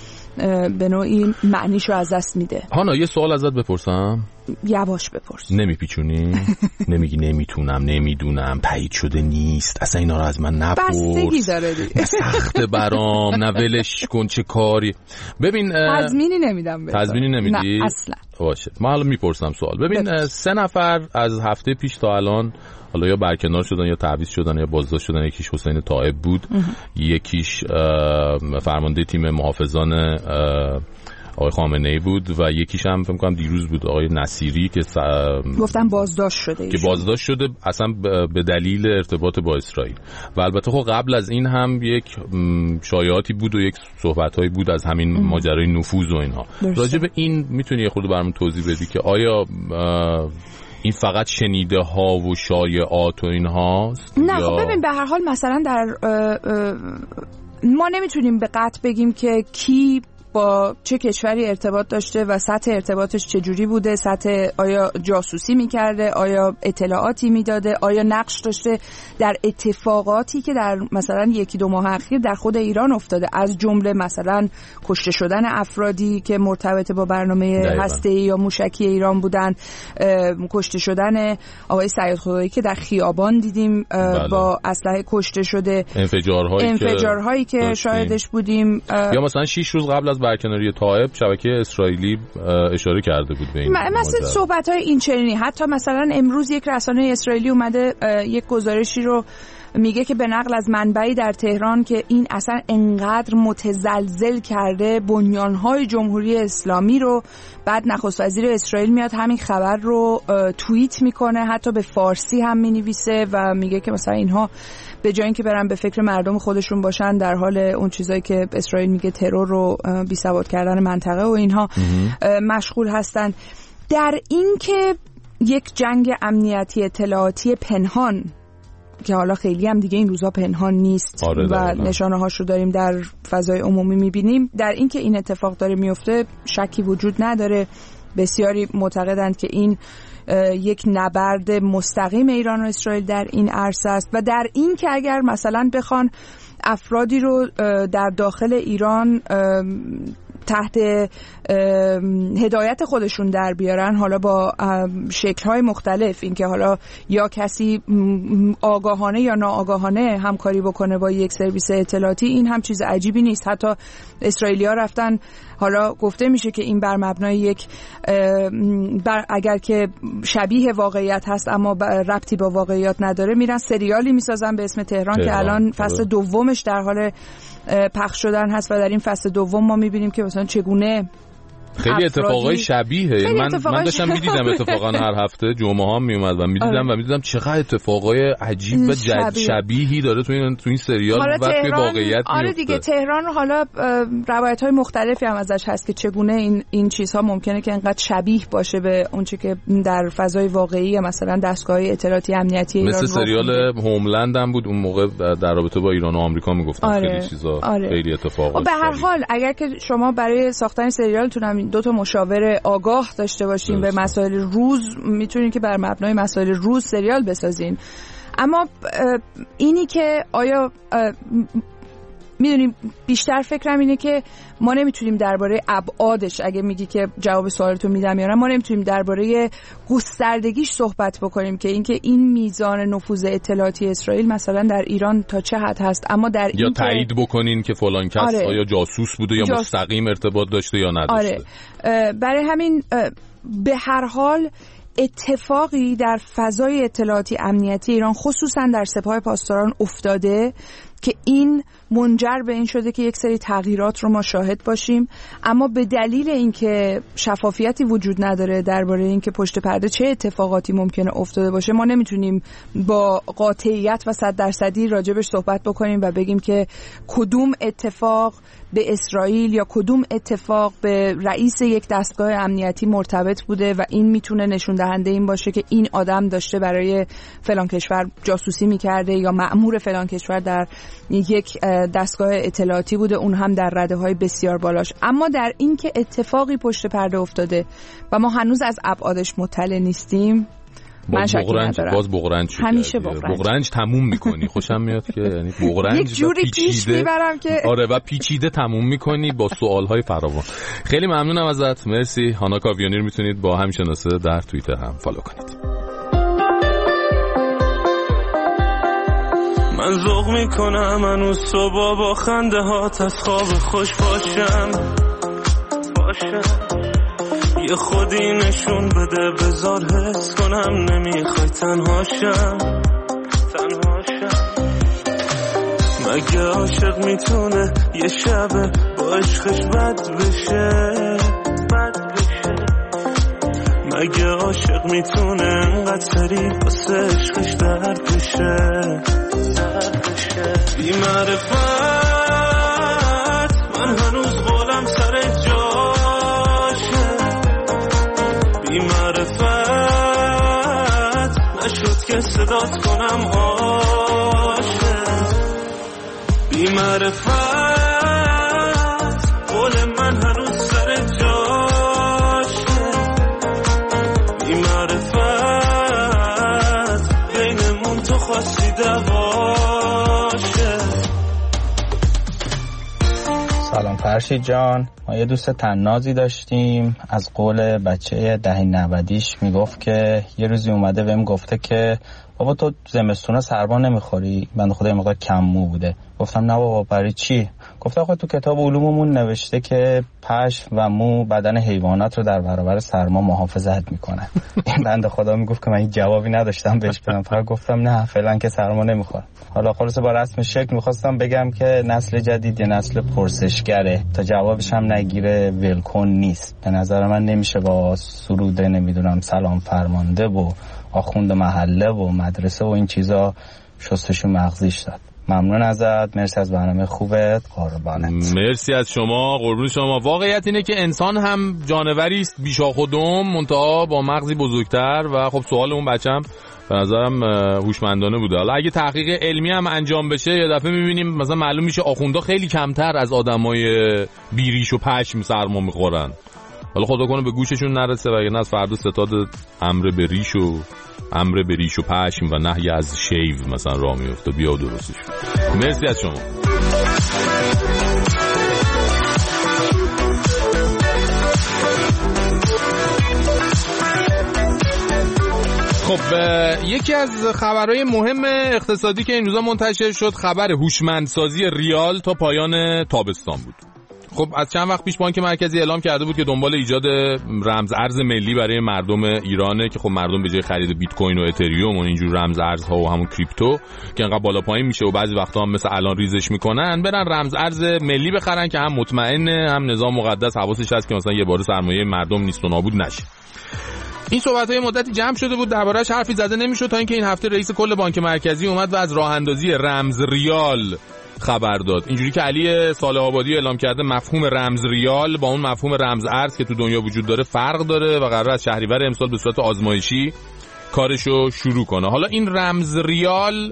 به نوعی معنیشو از دست میده. هانا یه سوال ازت بپرسم؟ یواش بپرس. نمیپیچونی؟ نمیگی نمیتونم، نمیدونم، تایید شده نیست، اصلا اینا رو از من نپرس، بستگی داره دیگه، سخته برام، نه ولش کن چه کاری. ببین تضمینی نمیدم بهت. تضمینی نمیدی؟ نه اصلا. باشه، من حالا میپرسم سوال. ببین 3 نفر از هفته پیش تا الان حالا یا برکنار شدن یا تعویض شدن یا بازداشت شدن. یکیش حسین طائب بود، یکیش فرمانده تیم محافظان آقای خامنه‌ای بود و یکیش هم فکر می‌کنم دیروز بود، آقای نصیری که گفتن بازداشت شده، که بازداشت شده اصلا به دلیل ارتباط با اسرائیل. و البته خب قبل از این هم یک شایعاتی بود و یک صحبت‌هایی بود از همین ماجرای نفوذ و اینها. راجع به این میتونی یه خورده برام توضیح بدی که آیا این فقط شنیده ها و شایعات و این هاست؟ نه خب ببین، به هر حال مثلا در ما نمیتونیم به قطع بگیم که کی با چه کشوری ارتباط داشته و سطح ارتباطش چجوری بوده، آیا جاسوسی میکرده، آیا اطلاعاتی میداده، آیا نقش داشته در اتفاقاتی که در مثلا 1-2 ماه اخیر در خود ایران افتاده، از جمله مثلا کشته شدن افرادی که مرتبط با برنامه هسته‌ای یا موشکی ایران بودن، کشته شدن آقای سید خدایی که در خیابان دیدیم با اسلحه کشته شده، انفجارهایی که شاهدش بودیم، یا مثلا 6 روز قبل از برکناری طائب شبکه اسرائیلی اشاره کرده بود به این مثلا صحبت‌های این چنینی. حتی مثلا امروز یک رسانه اسرائیلی اومده یک گزارشی رو میگه که به نقل از منبعی در تهران که این اصلا انقدر متزلزل کرده بنیانهای جمهوری اسلامی رو، بعد نخست وزیر اسرائیل میاد همین خبر رو توییت میکنه، حتی به فارسی هم مینویسه و میگه که مثلا اینها به جای اینکه برن به فکر مردم خودشون باشن، در حال اون چیزایی که اسرائیل میگه ترور رو بی‌ثبات کردن منطقه و اینها مشغول هستن. در این که یک جنگ امنیتی اطلاعاتی پنهان که حالا خیلی هم دیگه این روزا پنهان نیست و نشانه هاش رو داریم در فضای عمومی میبینیم، در این که این اتفاق داره میفته شکی وجود نداره. بسیاری معتقدند که این یک نبرد مستقیم ایران و اسرائیل در این عرصه است و در این که اگر مثلا بخوان افرادی رو در داخل ایران تحت هدایت خودشون در بیارن، حالا با شکل‌های مختلف، اینکه حالا یا کسی آگاهانه یا ناآگاهانه همکاری بکنه با یک سرویس اطلاعاتی، این هم چیز عجیبی نیست. حتی اسرائیلی‌ها رفتن، حالا گفته میشه که این بر مبنای یک اگر که شبیه واقعیت هست اما ربطی با واقعیت نداره، میرن سریالی میسازن به اسم تهران که الان فصل دومش در حال پخش شدن هست و در این فصل دوم ما میبینیم که مثلا چگونه خیلی اتفاقای شبیه. من داشتم میدیدم اتفاقا هر هفته جمعه ها میومد و میدیدم و میدیدم چقدر اتفاقای عجیب و شبیهی داره تو این سریال و توی واقعیت میفته. آره دیگه تهران حالا روایت‌های مختلفی هم ازش هست که چگونه این چیزها ممکنه که انقدر شبیه باشه به اون چیزی که در فضای واقعی مثلا دستگاه اطلاعاتی امنیتی ایران مثل سریال هوملند هم بود اون موقع در رابطه با ایران و آمریکا میگفتن خیلی چیزا خیلی اتفاقات. به هر حال اگر که شما برای ساختن سریالتون هم 2 مشاور آگاه داشته باشین به مسائل روز، میتونین که بر مبنای مسائل روز سریال بسازین. اما اینی که آیا میدونیم بیشتر فکرم اینه که ما نمیتونیم درباره ابعادش، اگه میگی که جواب سوالتو میدم یا نه، ما نمیتونیم درباره گستردگیش صحبت بکنیم که اینکه این میزان نفوذ اطلاعاتی اسرائیل مثلا در ایران تا چه حد هست، اما در یا تایید بکنین که فلان کس آیا جاسوس بوده یا مستقیم ارتباط داشته یا نداشته. برای همین به هر حال اتفاقی در فضای اطلاعاتی امنیتی ایران خصوصا در سپاه پاسداران افتاده که این منجر به این شده که یک سری تغییرات رو ما شاهد باشیم، اما به دلیل اینکه شفافیتی وجود نداره درباره اینکه پشت پرده چه اتفاقاتی ممکنه افتاده باشه، ما نمیتونیم با قاطعیت و 100% راجبش صحبت بکنیم و بگیم که کدوم اتفاق به اسرائیل یا کدوم اتفاق به رئیس یک دستگاه امنیتی مرتبط بوده و این میتونه نشون دهنده این باشه که این آدم داشته برای فلان کشور جاسوسی میکرده یا مأمور فلان کشور در یک دستگاه اطلاعاتی بوده، اون هم در رده‌های بسیار بالاش. اما در این که اتفاقی پشت پرده افتاده و ما هنوز از ابعادش مطلع نیستیم، من شکی ندارم. باز بغرنج همیشه بغرنج تموم میکنی. خوشم میاد که یعنی بغرنج یک جوری پیش میبرم که آره و پیچیده تموم میکنی با سوالهای فراوان. خیلی ممنونم ازت. مرسی. هانا کاویانی رو میتونید با هم شناسه در توییتر هم فالو کنید. من ذوق میکنم هنوز صبح با خنده هات از خواب خوش باشم یه خودی نشون بده بذار حس کنم نمیخوای تنهاشم مگه عاشق میتونه یه شب با عشقش بد بشه مگه عاشق میتونه انقدر سریع واسه عشقش درد بشه بی معرفت من هنوز قولم سر جاشه بی معرفت نشد که صدات کنم عاشق بی معرفت قول من هنوز سر جاشه بی معرفت بینمون تو خواستی دواشه. سلام فرشید جان، ما یه دوست طنازی داشتیم از قول بچه دهه 90 میگفت که یه روزی اومده بهم گفته که بابا تو زمستونا سرما نمیخوری؟ بنده خدا یه مقدار کم مو بوده. گفتم نه بابا برای چی؟ گفته آخه تو کتاب علوممون نوشته که پشم و مو بدن حیوانات رو در برابر سرما محافظت میکنه. این بنده خدا میگفت که من این جوابی نداشتم بهش بدم، فقط گفتم نه فعلا که سرما نمیخوره. حالا خلاصه با رسم شکل میخواستم بگم که نسل جدید یه نسل پرسشگره، تا جوابش هم نگیره ولکن نیست. به نظر من نمیشه با سروده نمیدونم سلام فرمانده و آخوند محله و مدرسه و این چیزا شستشون مغزیش داد. ممنون ازت، مرسی از برنامه خوبت، قربانت. مرسی از شما، قربون شما. واقعیت اینه که انسان هم جانوری است بیشاخ و دم، منتها با مغزی بزرگتر و خب سوال اون بچم به نظرم هوشمندانه بوده. حالا اگه تحقیق علمی هم انجام بشه یه دفعه می‌بینیم مثلا معلوم میشه آخوندا خیلی کمتر از آدمای بیریش و پشم سرما میخورن. حالا خدا کنه به گوششون نرسه وگرنه از فردا ستاد امر به ریش و پشم و نهی از شیو مثلا راه میفته. بیا درستش. مرسی از شما. خب یکی از خبرهای مهم اقتصادی که این روزا منتشر شد خبر هوشمندسازی ریال تا پایان تابستان بود. خب از چند وقت پیش بانک مرکزی اعلام کرده بود که دنبال ایجاد رمز ارز ملی برای مردم ایرانه که خب مردم به جای خرید بیت کوین و اتریوم و اینجور رمز ارزها و همون کریپتو که انقدر بالا پایین میشه و بعضی وقتا هم مثل الان ریزش میکنن، برن رمز ارز ملی بخرن که هم مطمئنه، هم نظام مقدس حواسش هست که مثلا یه بار سرمایه مردم نیست و نابود نشه. این صحبت‌های مدتی جمع شده بود، درباره‌اش حرفی زده نمی‌شد تا اینکه این هفته رئیس کل بانک مرکزی اومد و از راه اندازی رمز ریال خبر داد. اینجوری که علی صالح آبادی اعلام کرده مفهوم رمز ریال با اون مفهوم رمز ارز که تو دنیا وجود داره فرق داره و قراره از شهریور امسال به صورت آزمایشی کارشو شروع کنه. حالا این رمز ریال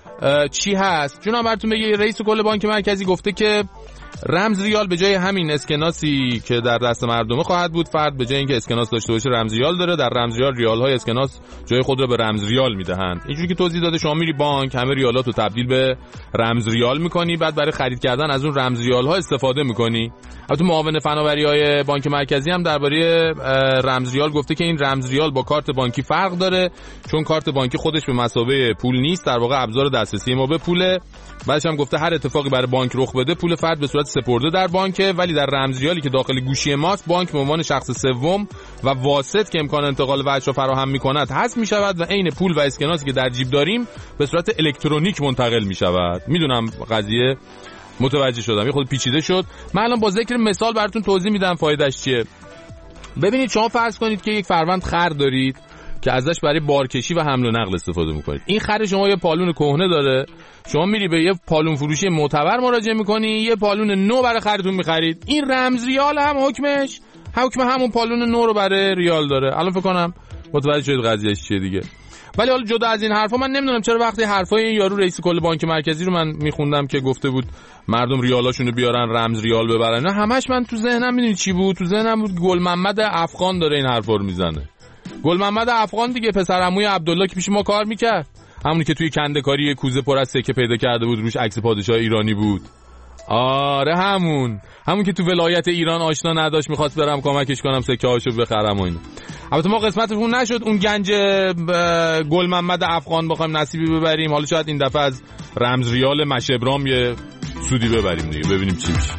چی هست؟ جونم براتون بگم، رئیس کل بانک مرکزی گفته که رمز ریال به جای همین اسکناسی که در دست مردمه خواهد بود، فرد به جای اینکه اسکناس داشته باشه رمز ریال داره، در رمز ریال ریال‌های اسکناس جای خود رو به رمز ریال میدهند. اینجوری که توضیح داده شما میری بانک، همه ریالاتو تبدیل به رمز ریال میکنی، بعد برای خرید کردن از اون رمز ریال‌ها استفاده میکنی. البته معاون فناوری‌های بانک مرکزی هم درباره رمز ریال گفته که این رمز ریال با کارت بانکی فرق داره، چون کارت بانکی خودش به مثابه پول نیست، در واقع ابزار دسترسی ما به پوله. بعدش هم گفته هر اتفاقی برای بانک رخ بده پول فرد به صورت سپرده در بانکه، ولی در رمز ریالی که داخل گوشی ماست بانک به عنوان شخص سوم و واسط که امکان انتقال وجه را فراهم می‌کند حذف می‌شود و عین پول و اسکناسی که در جیب داریم به صورت الکترونیک منتقل می‌شود. میدونم قضیه متوجه شدم، یه خود پیچیده شد. من الان با ذکر مثال براتون توضیح میدم فایدهش چیه. ببینید شما فرض کنید که یک فروند خر دارید که ازش برای بارکشی و حمل و نقل استفاده میکنید. این خر شما یه پالون کهنه داره، شما میری به یه پالون فروشی معتبر مراجعه میکنی، یه پالون نو برای خرتون میخرید. این رمز ریال هم حکم همون پالون نو رو برای ریال داره. الان فکر کنم متوجه شدید قضیهش چیه دیگه. ولی حالا جدا از این حرفا من نمیدونم چرا وقتی حرفای این یارو رئیس کل بانک مرکزی رو من میخوندم که گفته بود مردم ریالاشونو بیارن رمز ریال ببرن، همش من تو ذهنم میدونید چی بود؟ تو ذهنم بود گل محمد افغان داره این حرفا رو میزنه. گل محمد افغان دیگه، پسر عموی عبدالله که پیش ما کار میکرد، همونی که توی کنده‌کاری کوزه پر از سکه پیدا کرده بود روش عکس پادشاه ایرانی بود. آره همون که تو ولایت ایران آشنا نداشت، میخواست برم کمکش کنم سکه هاشو بخرم و اینا. البته ما قسمتمون نشد اون گنج گل محمد افغان بخوایم نصیبی ببریم. حالا شاید این دفعه از رمز ریال مشبرام یه سودی ببریم دیگه، ببینیم چی میشه.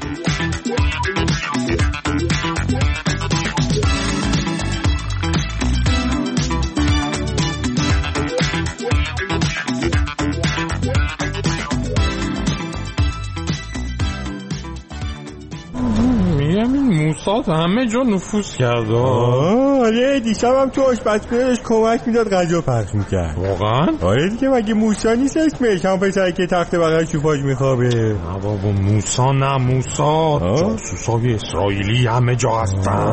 موساد همه جا نفوذ کرد. آره دیشب هم تو آشپزخونه‌اش کمک میداد غذا پخش میکرد. واقعا؟ آره دیگه مگه موسا نیست اسمش؟ هم پسری که تخت بغل چوپاش میخوابه. نه بابا موسا نه، موساد جاسوسای اسرائیلی همه جا هستن.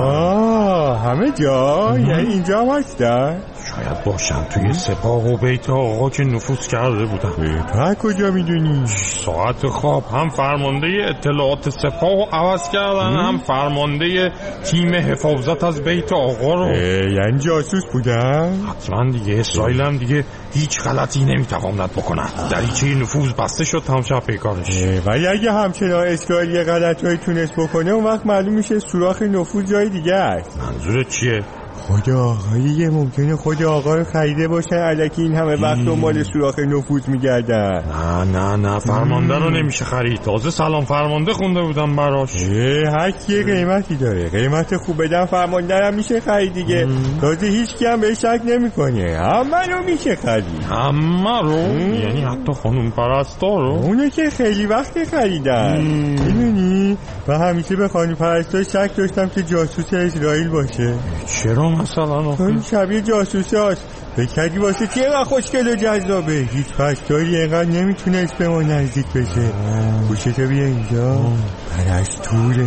همه جا؟ یعنی اینجا هم هستن؟ شاید باشن توی سپاه و بیت آقا که نفوذ کرده بودن. تو کجا میدونی؟ ساعت خواب هم فرمانده اطلاعات سپاه رو عوض کردن، هم فرمانده تیم حفاظت از بیت آقا رو. یعنی جاسوس بودن؟ حتما دیگه. اسرائیل هم دیگه هیچ غلطی نمیتواند بکنن، دریچه نفوذ بسته شد تمام پیکارش. ولی اگه همچنان اسرائیل یه غلطایی تونست بکنه اون وقت معلوم میشه سوراخ نفوذ جای دیگه است. منظورت چیه؟ خود آقایی ممکنه خود آقا رو خریده باشن الکی این همه وقت دنبال سوراخ نفوذ میگردن. نه فرمانده رو نمیشه خرید، تازه سلام فرمانده خونده بودم براش. هر کی قیمتی داره، قیمت خوب بدن فرمانده هم میشه خرید دیگه. تازه هیچ کی هم بهش شک نمیکنه، همه رو میشه خرید. همه رو؟ یعنی حتی خانم پرستا رو؟ اونه که خیلی وقت خریدن. میدونی و همیشه به خانم پرستا شک داشتم که جاسوس اسرائیل باشه. چرا مثلا؟ اون شبیه جاسوسه هست. بکردی واسه که اینقدر خوشگل و جذابه، هیچ پستاری اینقدر نمیتونست به ما نزدیک بشه. گوشتو بیا اینجا. پرستوره.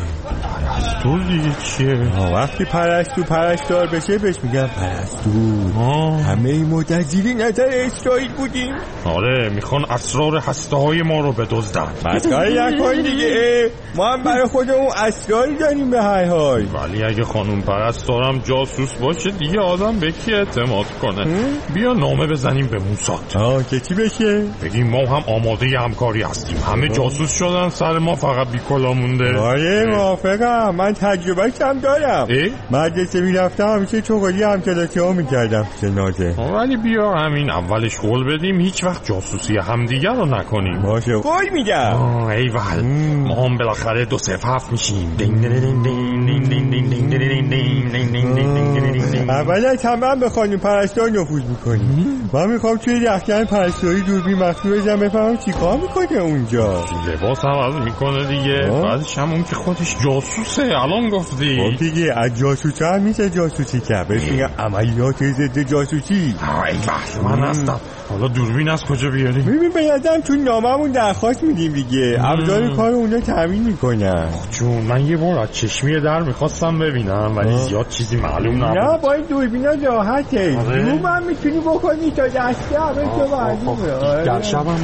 پرستور دیگه چیه؟ وقتی پرستار بشه بهش میگم پرستور. همه این مدت زیر نظر اسرائیل بودیم. آره میخوان اسرار هسته های ما رو بدزدن. مسخره نکن دیگه، ما هم برای خودمون اسراری داریم به هر حال. ولی اگه خانم پرستارم جاسوس باشه دیگه آدم به کی اعتماد کنه؟ بیا نامه بزنیم به موساد. که چی بشه؟ بگیم ما هم آماده همکاری هستیم، همه جاسوس شدن، سر ما فقط بیکلا مونده. آره موافقم. میگم، من تجربهش هم دارم. مدرسه میرفتم همیشه چغالی همکلاسی ها میکردم پیش نازه. ولی بیا همین اولش قول بدیم هیچ وقت جاسوسی همدیگه رو نکنیم. باشه قول میدم. ایول ما هم بالاخره 207 میشیم. اولا تمام به خانم پرستار نفوذ میکنیم. من میخوام توی یخچال پرستاری دوربین مخفی بزنم بفهمم چیکار میکنه اونجا. لباس عوض میکنه دیگه. بعدش هم اون که خودش جاسوسه. الان گفتی خب دیگه از جاسوسی هم میشه جاسوسی کرد. بهش میگن عملیات ضد جاسوسی. ای من هستم. حالا دوربین از کجا بیاریم؟ ببین به نظرم تو ناممون درخواست میدیم دیگه. ابزار کار اونا تامین میکنن. چون من یه بار از چشمی در میخواستم ببینم ولی زیاد چیزی معلوم نبود. نه با این دوربینا راحته. زوم هم میتونی بکنی تا دسته همه تو معلومه. در شبم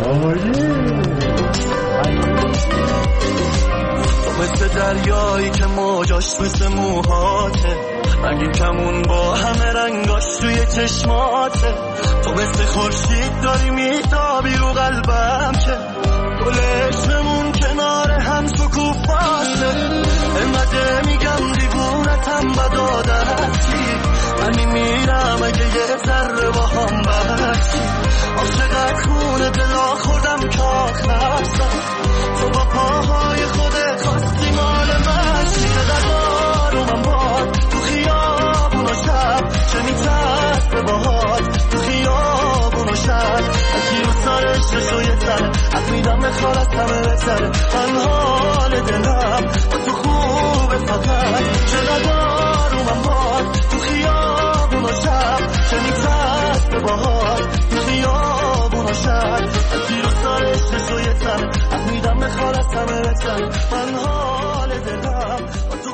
مثل دریایی که موجاش مثل موهاته، رنگین کمون با همه رنگاش توی چشماته. تو مثل خورشید داری میتابی رو قلبم که گل عشقمون کنار هم شکوفاته. انقدر میگم دیوونتم و دادتی، من میمیرم اگه یه ذره با هم بچی. عاشقت خونه دلا خوردم که آخرستم، تو با پاهای خودت خواستی مال من شی. قدار من باد تو خیابون و شب، چه میترس به باهات تو خیابون و شب. اکی رو سرش رشوی سر از میدم بخوار از همه بسر. من حال دلم با تو خوبه فقط، چه قدار من باد تو خیابون و شب، چه میترس به باهات تو خیابون و شب. اکی رو سرش رشوی سر از میدم بخوار از همه بسر. من حال دلم با تو